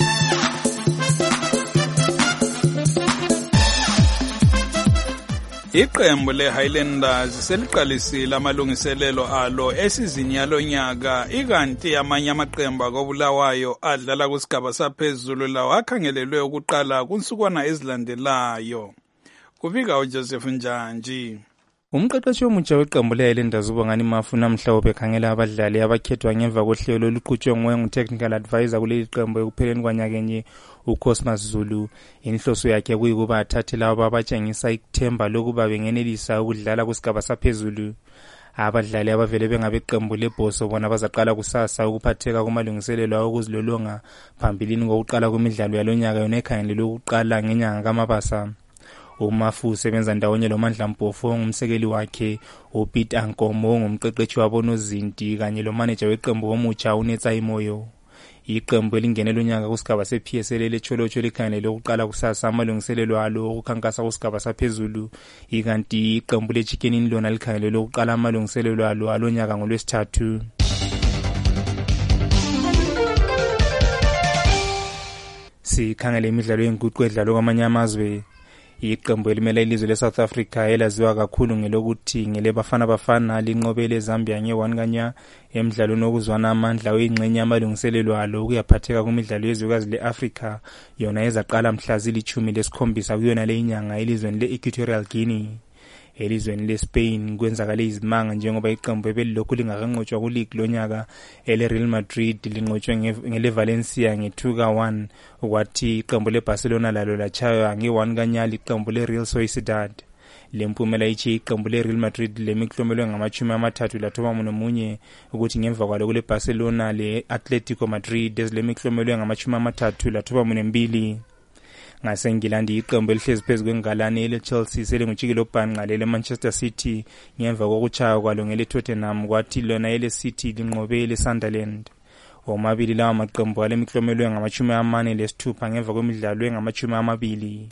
Iqembu le-Highlanders seliqalisile amalungiselelo alo esizini yalonyaka, ikanti amanye amaqembu akobulawayo adlala kusigaba saphezulu lawo akhangelelwe ukuqala kunsukwana ezilandelayo. Kubika uJoseph Njanji. Umqeqeshi omutsha weqembu le-Highlanders uBongani Mafu namhla ubekhangela abadlali abakhethwa ngemva kohlelo oluqhutshwe nguye ngu-technical advisor kuleli qembu ekupheleni kwanyakenye uCosmas Zulu. Inhloso yakhe kuyikuba athathe labo abatshengisa ithemba lokuba bengenelisa ukudlala kusigaba saphezulu. Abadlali abavele bengabeqembu leBhoso bona bazaqala kusasa ukuphatheka kumalungiselelo okuzilolonga phambilini kokuqala kwemidlalo yalonyaka yona ekhangelelwe ukuqala ngenyanga kaMabasa. uMafu usebenza ndawonye loMandla Mpofu ongumsekeli wakhe, uPete Ankomo ongumqeqeshi wabo noZinti kanye lomanager weqembu omutsha uNetsa Imoyo. Iqembu elingenela unyaka kusigaba se-P S L leCholocho likhangelele ukuqala kusasa amalungiselelo alo okukhankasa kusigaba saphezulu, ikanti iqembu leChicken lona likhangelele ukuqala amalungiselelo alo alonyaka ngolwesithathu. Sikhangele imidlalo yenguqu edlalwa kwamanye amazwe. Iqembu elimela ilizwe leSouth Africa elaziwa kakhulu ngelokuthi ngelebafana bafana linqobele eZambia nge-one kanya emidlalweni wokuzwana amandla oyingxenye amalungiselelo alo ukuyaphatheka kumidlalo yezwekazi le-Africa yona ezaqala mhla zilithumi lesikhombisa kuyona le inyanga elizweni le-Equatorial Guinea. Elizweni leSpain kwenzakale izimanga njengoba iqembu ebelilokhu lingakanqotshwa kuleague lonyaka ele-Real Madrid linqotshwe ngele-Valencia nge-two ka one, ukwathi iqembu leBarcelona lalo lachaywa nge-one kanyali iqembu le-Real Sociedad. Lempumela ichi iqembu le-Real Madrid lemiklomelwe ngamachumi amathathu lathoba nomunye, ukuthi ngemva kwalo kule Barcelona le-Atletico Madrid ezilemiklomelwe ngamachumi amathathu lathoba mbili. NgaseNgilandi iqembu elihlezi phezu kwengalane ele-Chelsea selingujikelo bhanqa lele-Manchester City ngemva kokuchaya kwalo ngele-Tottenham, kwathi lona ele-City linqobe ele-Sunderland. Omabili lawa maqembu alemiklomelwe ngamachumi amane lesithupha ngemva kwemidlalo engamachumi amabili.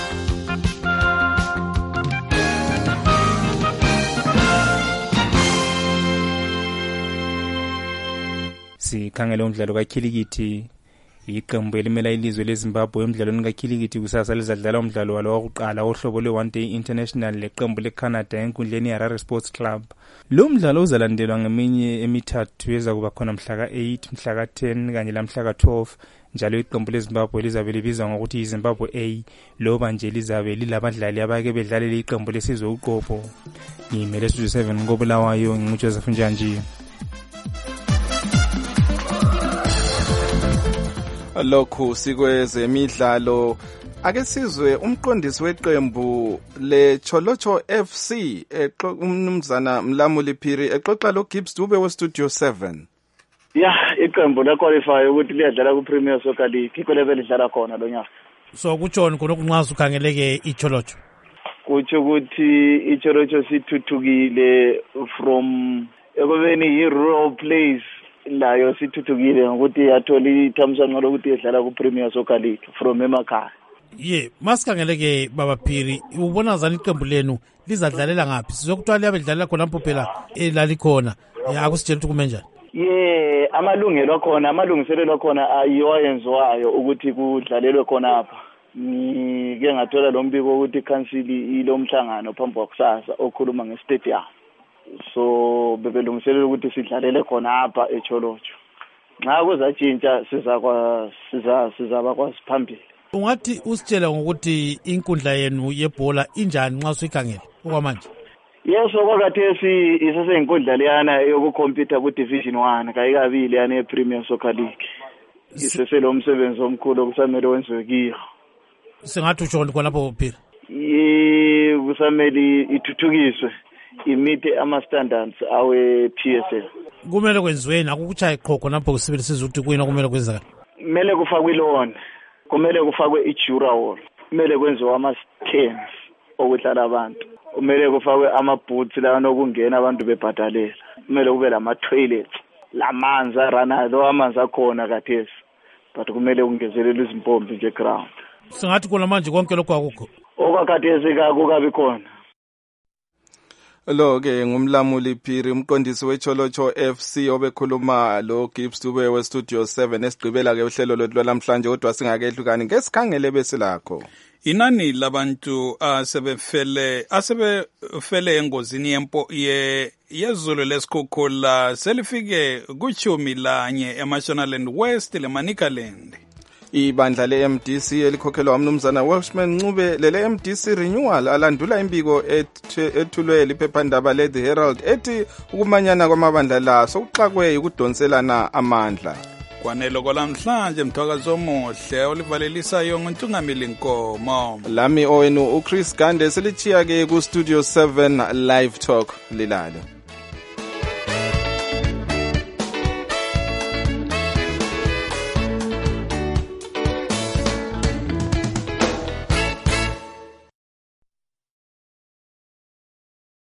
Sikhangele umdlalo kakhilikithi. Iqembu elimela ilizwe leZimbabwe emidlalweni kakhilikithi kusasa lizadlala umdlalo walo wokuqala ohlobo lwe-One Day International leqembu leCanada enkundleni yeHarare Sports Club. Lo mdlalo uzalandelwa ngeminye emithathu ezakuba khona mhla ka-eight, mhla ka-ten kanye lamhla ka-twelve. Njalo iqembu leZimbabwe lizabe libizwa ngokuthi iZimbabwe A, loba nje lizabe lilabadlali abake bedlalele iqembu lesizwe uqobo. Ngimele Studio seven ngobulawayo, nginguJoseph Njanji. Lokhu sikwezemidlalo, ake sizwe umqondisi weqembu leCholocho F C umnumzana Mlamuli Phiri exoxa lo Gibbs Dube we Studio seven. Yeah, iqembu la qualify ukuthi liyadlala ku Premier Soccer League ikolebe lidlala khona lo nyaka. So kutshoni khona kunqaza ukhangeleke iCholocho? Kutsho ukuthi iCholocho sithuthukile from ekubeni i-rural place layo sithuthukile ngokuthi yathola ithamsanqa lokuthi idlala ku Premier Soccer League from emakhaya. Ye, masikhangeleke baba Phiri, ubona zani iqembu lenu lizadlalela ngaphi? Sizokuthiwa liyabedlalela khona lapho phela elalikhona. Akusitshela ukuthi kume njani? Ye, amalungelo akhona, amalungiselelo akhona ayiwayenziwayo ukuthi kudlalelwe khona apha. Ngike ngathola lo mbiko ukuthi council ilomhlangano phambi kwakusasa okhuluma nge-stadium. So bebelungiselela ukuthi sidlalele khona apha eCholocho. Nxa kuzatshintsha sizakwa siza sizaba kwasiphambili. Ungathi usitshela ngokuthi inkundla yenu yebhola injani nxa usikhangela okwamanje? Yes, okwakathesi iseseyinkundla leyana yokukhompyutha ku-Division one kayikabili yana e-Premier Soccer League. Iseselo umsebenzi omkhulu okusamele wenziwe kiyo. Singathi utsho khonapho Phiri. Ye kusamele ithuthukiswe imite ama-standards awe-P S L. Kumele kwenziweni akukuchaya iqhoko napho kusibili sizuthi kuyini okumele kwenzeka. Kumele kufakwe ilona. Kumele kufakwe i-jura wall. Kumele kwenziwe ama-scans okuhlala abantu. Kumele kufakwe ama-boots la anokungena abantu bebhadalela. Kumele kube lama-toilets. Lamanzi arana lo amanzi akhona kathesi. But kumele kungezelelwe izimpompi nje ground. Singathi kona manje konke lokho akukho. Okwakathesi kakukabi khona. Lo ke ngumlamuli Phiri umqondisi weCholocho F C obekhuluma lo Gibbs Dube we Studio seven esigqibela ke uhlelo lwethu lamhlanje kodwa singakehlukani ngesikhangele bese lakho. Inani labantu asebefele asebefele engozini yempo ye yezulu lesikhukhula selifike kuchumi lanye eMashonaland West leManicaland. Ibandla le-M D C elikhokhelwa umnumzana Welshman Ncube lele M D C renewal alandula imbiko ethulwe liphephandaba le-The Herald ethi ukumanyana kwamabandla la sokuxakwe ukudonselana amandla. Kwanelo kwalamhlanje mthwakazo omuhle olivalelisayo ngontungamili Nkomo. Lami owenu uChris Gande selichiya ke ku Studio seven Live Talk lilale.